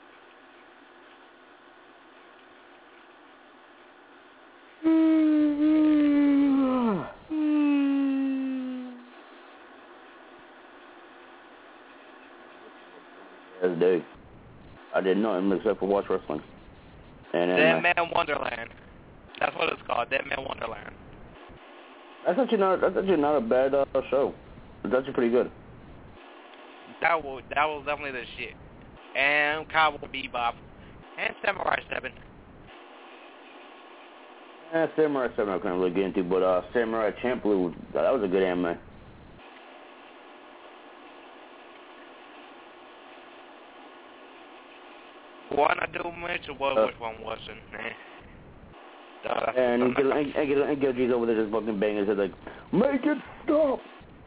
Mm-hmm. the day. I did nothing except for watch wrestling. And Dead anime. Man Wonderland. That's what it's called, Dead Man Wonderland. That's actually not. That's actually not a bad uh, show. It's actually pretty good. That was that was definitely the shit. And Cowboy Bebop. And Samurai seven. Eh, Samurai seven I couldn't really get into, but uh, Samurai Champloo, that was a good anime. One I do mention was Uh, which one wasn't. And and and, and, and Gilgy's over there just fucking banging his head like, make it stop.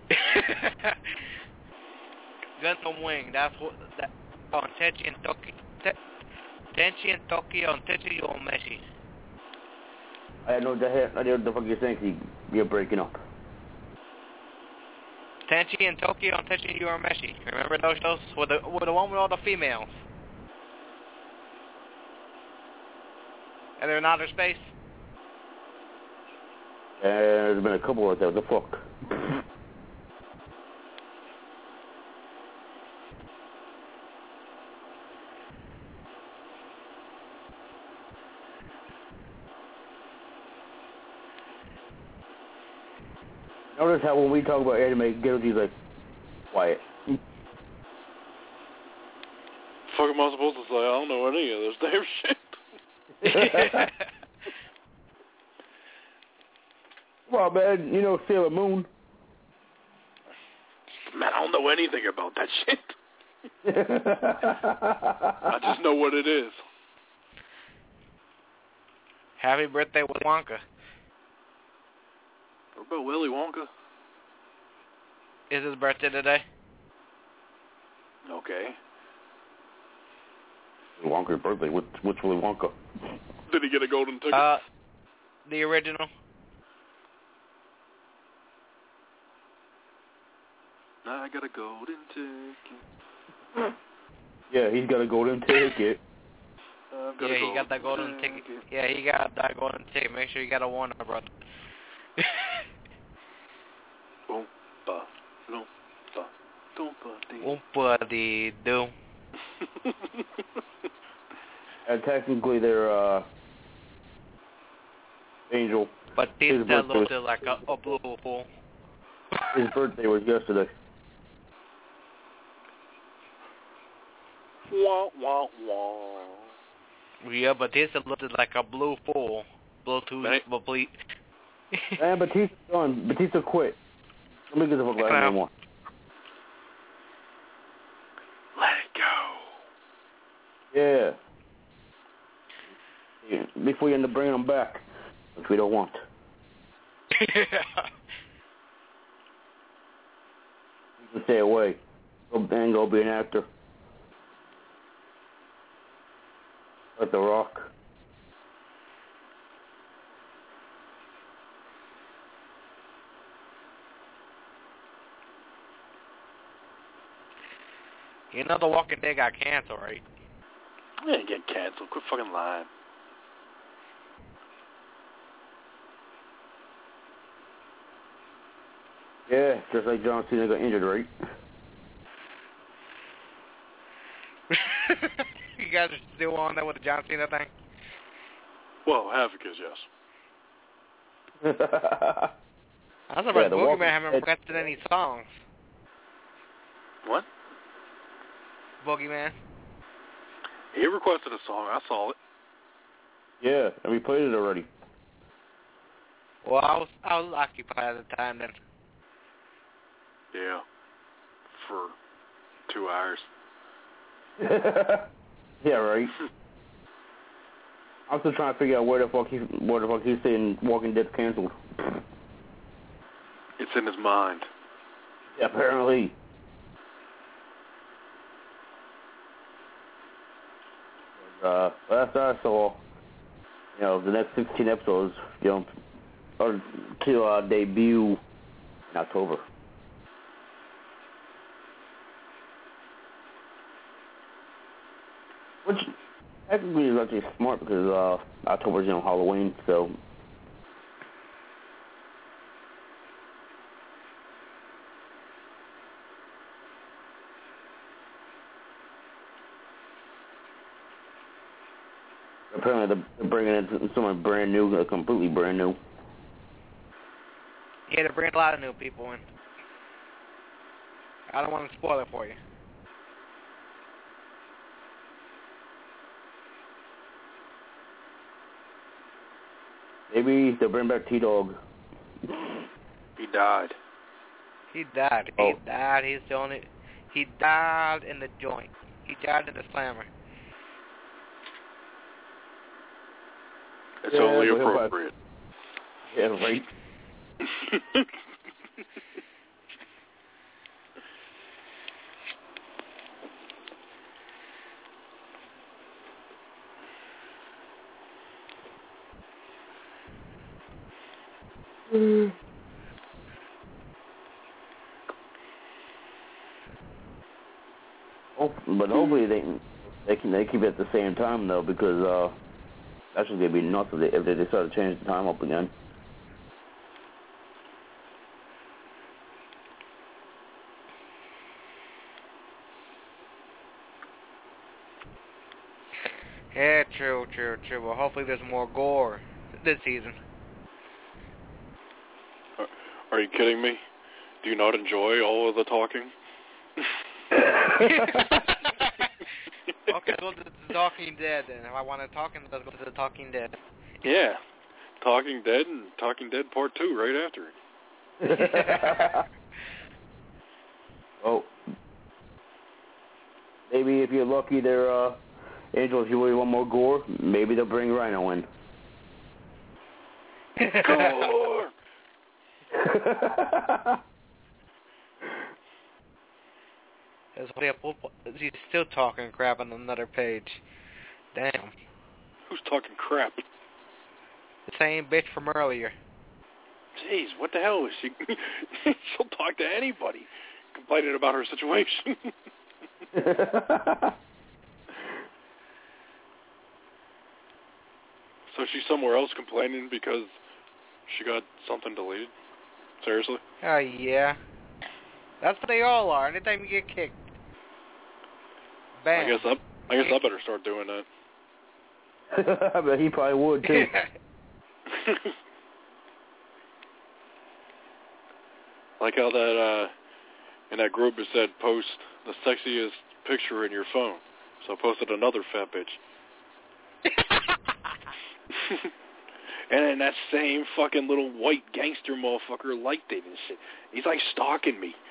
Gundam Wing, that's what that on Tenchi and Toki. Te, Tenchi and Toki on Tenchi on Meshi. I had no idea what the fuck you're saying, 'cause you, you're breaking up. Tenchi and Toki on Tenchi on Meshi. Remember those shows? With the with the one with all the females. And they're in outer space? And there's been a couple of those. The fuck. Notice how when we talk about anime, Gilgy's like, quiet. Fuck am I supposed to say? I don't know any of this damn shit. Come on, man. You know Sailor Moon. Man, I don't know anything about that shit. I just know what it is. Happy birthday, Willy Wonka. What about Willy Wonka? Is his birthday today? Okay. Willy Wonka's birthday. Which, which Willy Wonka? Did he get a golden ticket? Uh, the original. I got a golden ticket. Yeah, he's got a golden ticket. I've got Yeah, a he golden got that golden ticket. Yeah, he got that golden ticket. Make sure you got a Warner brother. Oompa, loompa, doompa dee. Oompa dee doo. And technically, they're uh, Angel. But His this birthday was- looked like a, a blue fool. His birthday was yesterday. Wah, wah, wah. Yeah, but this looked like a blue fool. Bluetooth, Right. but ble- And Batista done. Batista quit. Let me get the fuck out of anymore. Let it go. Yeah. Yeah. Before you end up bringing them back, which we don't want. You can stay away. Go and go be an actor. Like The Rock. You know The Walking Dead got canceled, right? I didn't get canceled. Quit fucking lying. Yeah, just like John Cena got injured, right? You guys are still on there with the John Cena thing? Well, Havocus, yes. I'm surprised Yeah, The Boogeyman Walking haven't Dead- requested any songs. What? Boogeyman. He requested a song. I saw it. Yeah, and we played it already. Well, I was I was occupied at the time then. Yeah. For two hours. Yeah, right. I'm still trying to figure out where the fuck he, where the fuck he's saying Walking Dead canceled. It's in his mind. Yeah, apparently. Uh, last I saw, you know, the next sixteen episodes, you know, are to uh, debut in October. Which technically is actually smart because uh, October's, you know, Halloween, so. Apparently they're bringing in someone brand new, completely brand new. Yeah, they're bringing a lot of new people in. I don't want to spoil it for you. Maybe they'll bring back T-Dog. He died. He died. Oh. He died. He's the only... He died in the joint. He died in the slammer. It's yeah, only appropriate. Yeah, right. Mm. Oh, but hopefully they they can they keep it at the same time though, because uh, that's just gonna be nuts if they if they decide to change the time up again. Yeah, true, true, true. Well, hopefully there's more gore this season. Are you kidding me? Do you not enjoy all of the talking? Okay, go to the Talking Dead then. If I want to talk, let's go to the Talking Dead. Yeah. Talking Dead and Talking Dead Part two right after it. Oh. Maybe if you're lucky, they're, uh, Angel, if you really want more gore, maybe they'll bring Rhino in. Gore! He's still talking crap on another page. Damn. Who's talking crap? The same bitch from earlier. Jeez, what the hell is she? She'll talk to anybody complaining about her situation. So she's somewhere else complaining because she got something deleted? Seriously? Oh, yeah. That's what they all are. Anytime you get kicked. Bam. I guess I, I guess I better start doing that. I bet he probably would, too. Like how that, uh, in that group it said, post the sexiest picture in your phone. So I posted another fat bitch. And then that same fucking little white gangster motherfucker liked it and shit. He's like stalking me.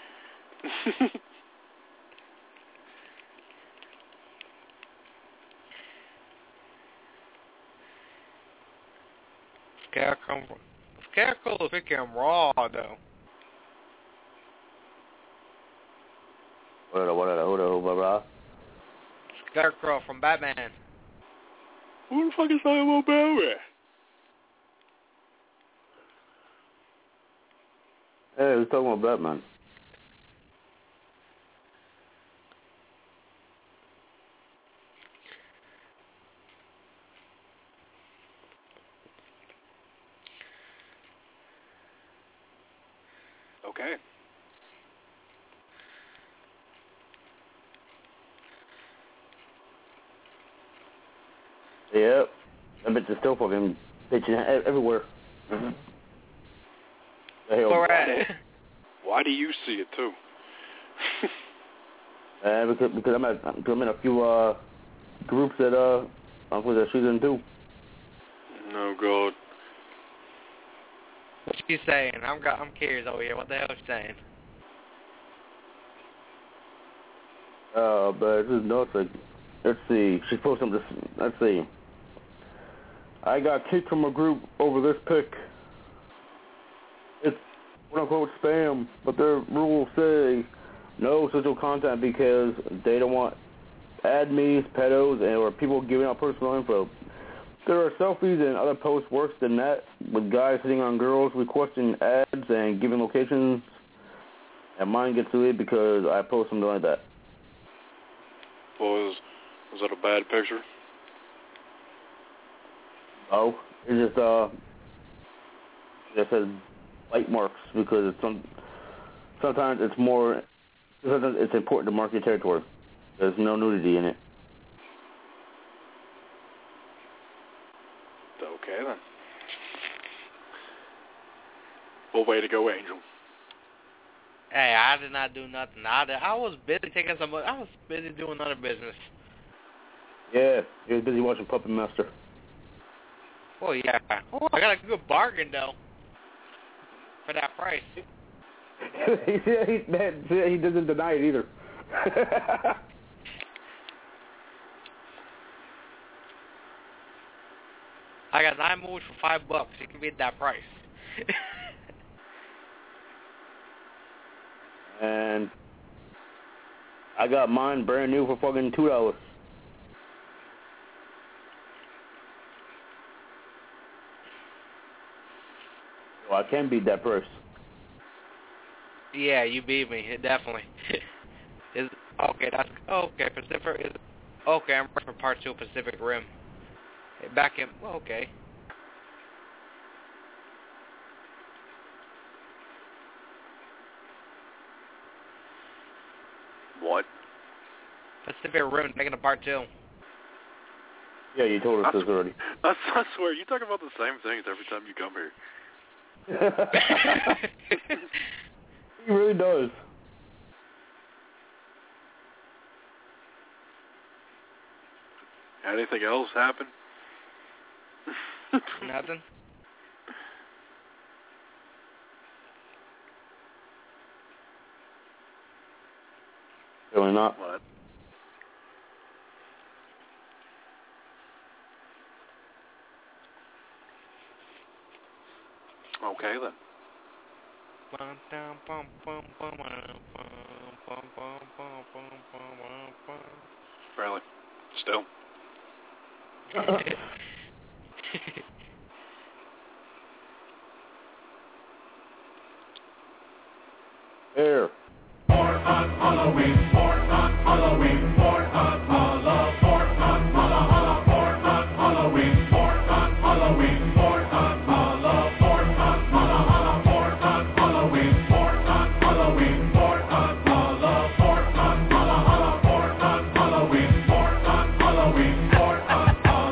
Scarecrow, Scarecrow is freaking raw, though. What what what what what Scarecrow from Batman. Who the fuck is talking about Batman? Hey, who's talking about Batman? Okay. Yep. I bet they're still fucking bitching everywhere. Mm-hmm. All right. Why do you see it too? uh, because because I'm at I'm in a few uh groups that uh I'm with that she's in too. No God. What's she saying? I'm got, I'm curious over here. What the hell is she saying? Uh, but this is nuts. Like, let's see. She posted this. Let's see. I got kicked from a group over this pic. It's quote-unquote spam, but their rules say no social content because they don't want admins, pedos, and or people giving out personal info. There are selfies and other posts worse than that, with guys hitting on girls, requesting ads, and giving locations. And mine gets deleted because I post something like that. Was was that a bad picture? Oh, it's just uh, it says bite marks because it's some. Sometimes it's more. Sometimes it's important to mark your territory. There's no nudity in it. Okay, then. Well, way to go, Angel. Hey, I did not do nothing. I, did, I was busy taking some. I was busy doing other business. Yeah, he was busy watching Puppet Master. Oh yeah. Oh, I got a good bargain though. For that price. yeah, he, man, he doesn't deny it either. I got nine movies for five bucks. You can beat that price. And I got mine brand new for fucking two dollars. So I can beat that price. Yeah, you beat me. It definitely. Is okay. That's okay. Pacific is okay. I'm ready for part two of Pacific Rim. Back in. Okay. What? Pacific Rim making a part two. Yeah, you told us I this swear, already. I, I swear, you talk about the same things every time you come here. He really does. Anything else happen? Nothing. Really not. What? Okay then. Really? Still? There. Born on Halloween, born on Halloween, born on Halloween, born on Halloween, born on Halloween, born on Halloween, born on Halloween, born on Halloween, born on Halloween, born on Halloween, born on Halloween, born on Halloween, born on Halloween, born on Halloween, born on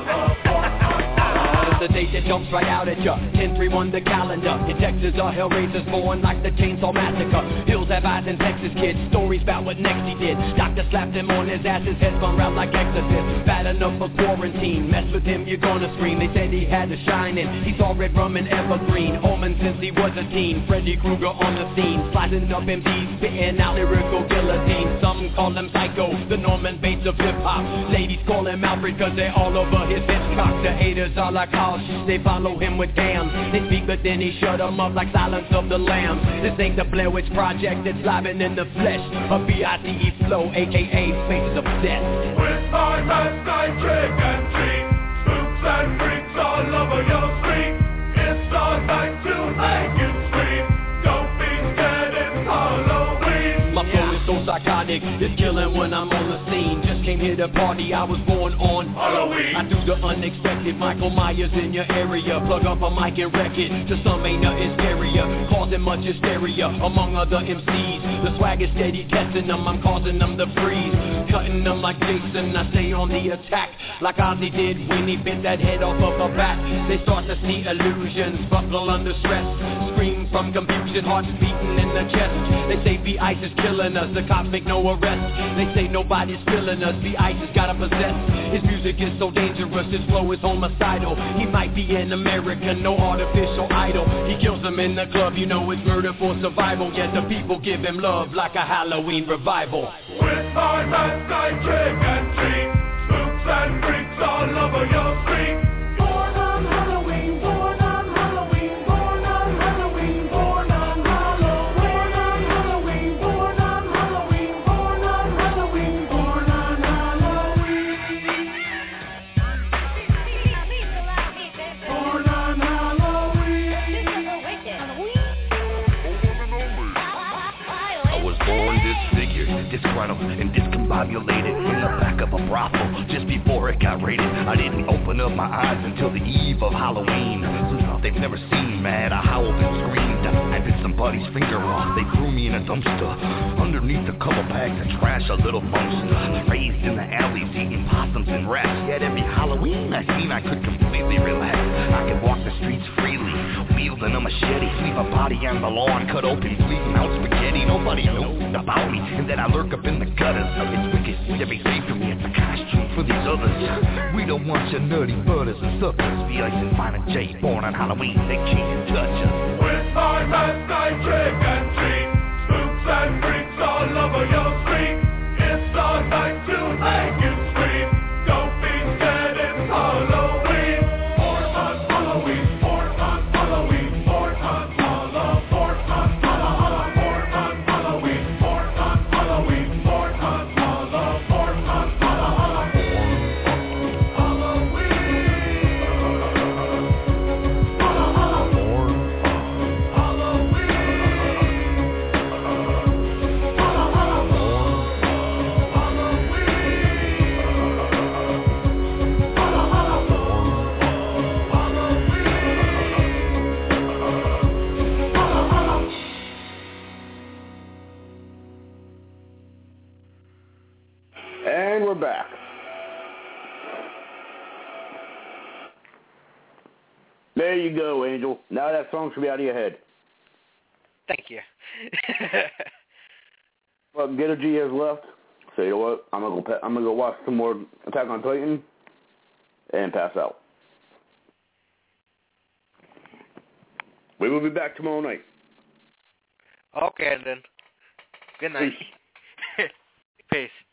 Halloween. The date that jumps right out at ya, ten three one the calendar. In Texas are hellraisers born like the Chainsaw Massacre. Hills have eyes in Texas kids, stories about what next he did. Doctor slapped him on his ass, his head spun round like Exorcist. Bad enough for quarantine, mess with him you're gonna scream. They said he had a shine and he saw red rum and evergreen. Omen since he was a teen, Freddy Krueger on the scene. Slicing up M Ps, spitting out lyrical guillotine. Some call him Psycho, the Norman Bates of hip-hop. Ladies call him Alfred cause they're all over his Hitchcock. The haters are like house, they follow him with cams. They speak but then he shut them up like Silence of the Lambs. This ain't the Blair Witch Project, it's live and in the flesh. A B I C E flow, a k a. Faces of Death. With my best I trick and treat, spooks and freaks all over your street. It's our night to make you scream. Don't be scared, it's Halloween. My flow is so psychotic, it's killing when I'm on the scene. Just came here to party, I was born on Halloween. I do the unexpected, Michael Myers in your area. Plug up a mic and wreck it, to some ain't nothing scarier. Causing much hysteria among other M Cs. The swag is steady testing them, I'm causing them to freeze. Cutting them like Jason, I stay on the attack. Like Ozzy did when he bit that head off of a bat. They start to see illusions, buckle under stress. Scream from confusion, hearts beating in the chest. They say B-Ice is killing us, the cops make no arrest. They say nobody's feeling us, B-Ice has gotta possess. His music is so dangerous, his flow is homicidal. He might be an American, no artificial idol. He kills them in the club, you know it's murder for survival. Yet the people give him love like a Halloween revival. With my best I trick and treat, spooks and freaks all over your street. Born on Halloween, born on Halloween, born on Halloween, born on Halloween, born on Halloween, born on Halloween, born on Halloween, born on Halloween. I was born disfigured, disgruntled, and discombobulated in the back of a brothel just before it got raided. I didn't open up my eyes until the eve of Halloween. Some stuff they've never seen, mad. I howled and screamed. I bit somebody's finger off. They threw me in a dumpster underneath a couple bags of trash, a little monster. Raised in the alleys, eating possums and rats. Yet every Halloween I seen I could completely relax. I machete, sweep a body on the lawn, cut open, bleeding out spaghetti. Nobody knows about me, and then I lurk up in the gutters. It's wicked to be safe from me, it's a costume for these others. We don't want your nutty butters and suckers. Be ice and fine and J, born on Halloween, they can't touch us. With my best night trick and treat, spooks and freaks all over your street. It's our night to make you scream. Don't be scared, it's Halloween. Four months Halloween, four months Halloween, four months Halloween, four months Halloween, four months Halloween, four months Halloween, four months Halloween, four months And we're back. There you go, Angel. Now that song should be out of your head. Thank you. Well, Ghetto G has left. So you know what? I'm gonna go. I'm gonna go watch some more Attack on Titan and pass out. We will be back tomorrow night. Okay, then. Good night. Peace.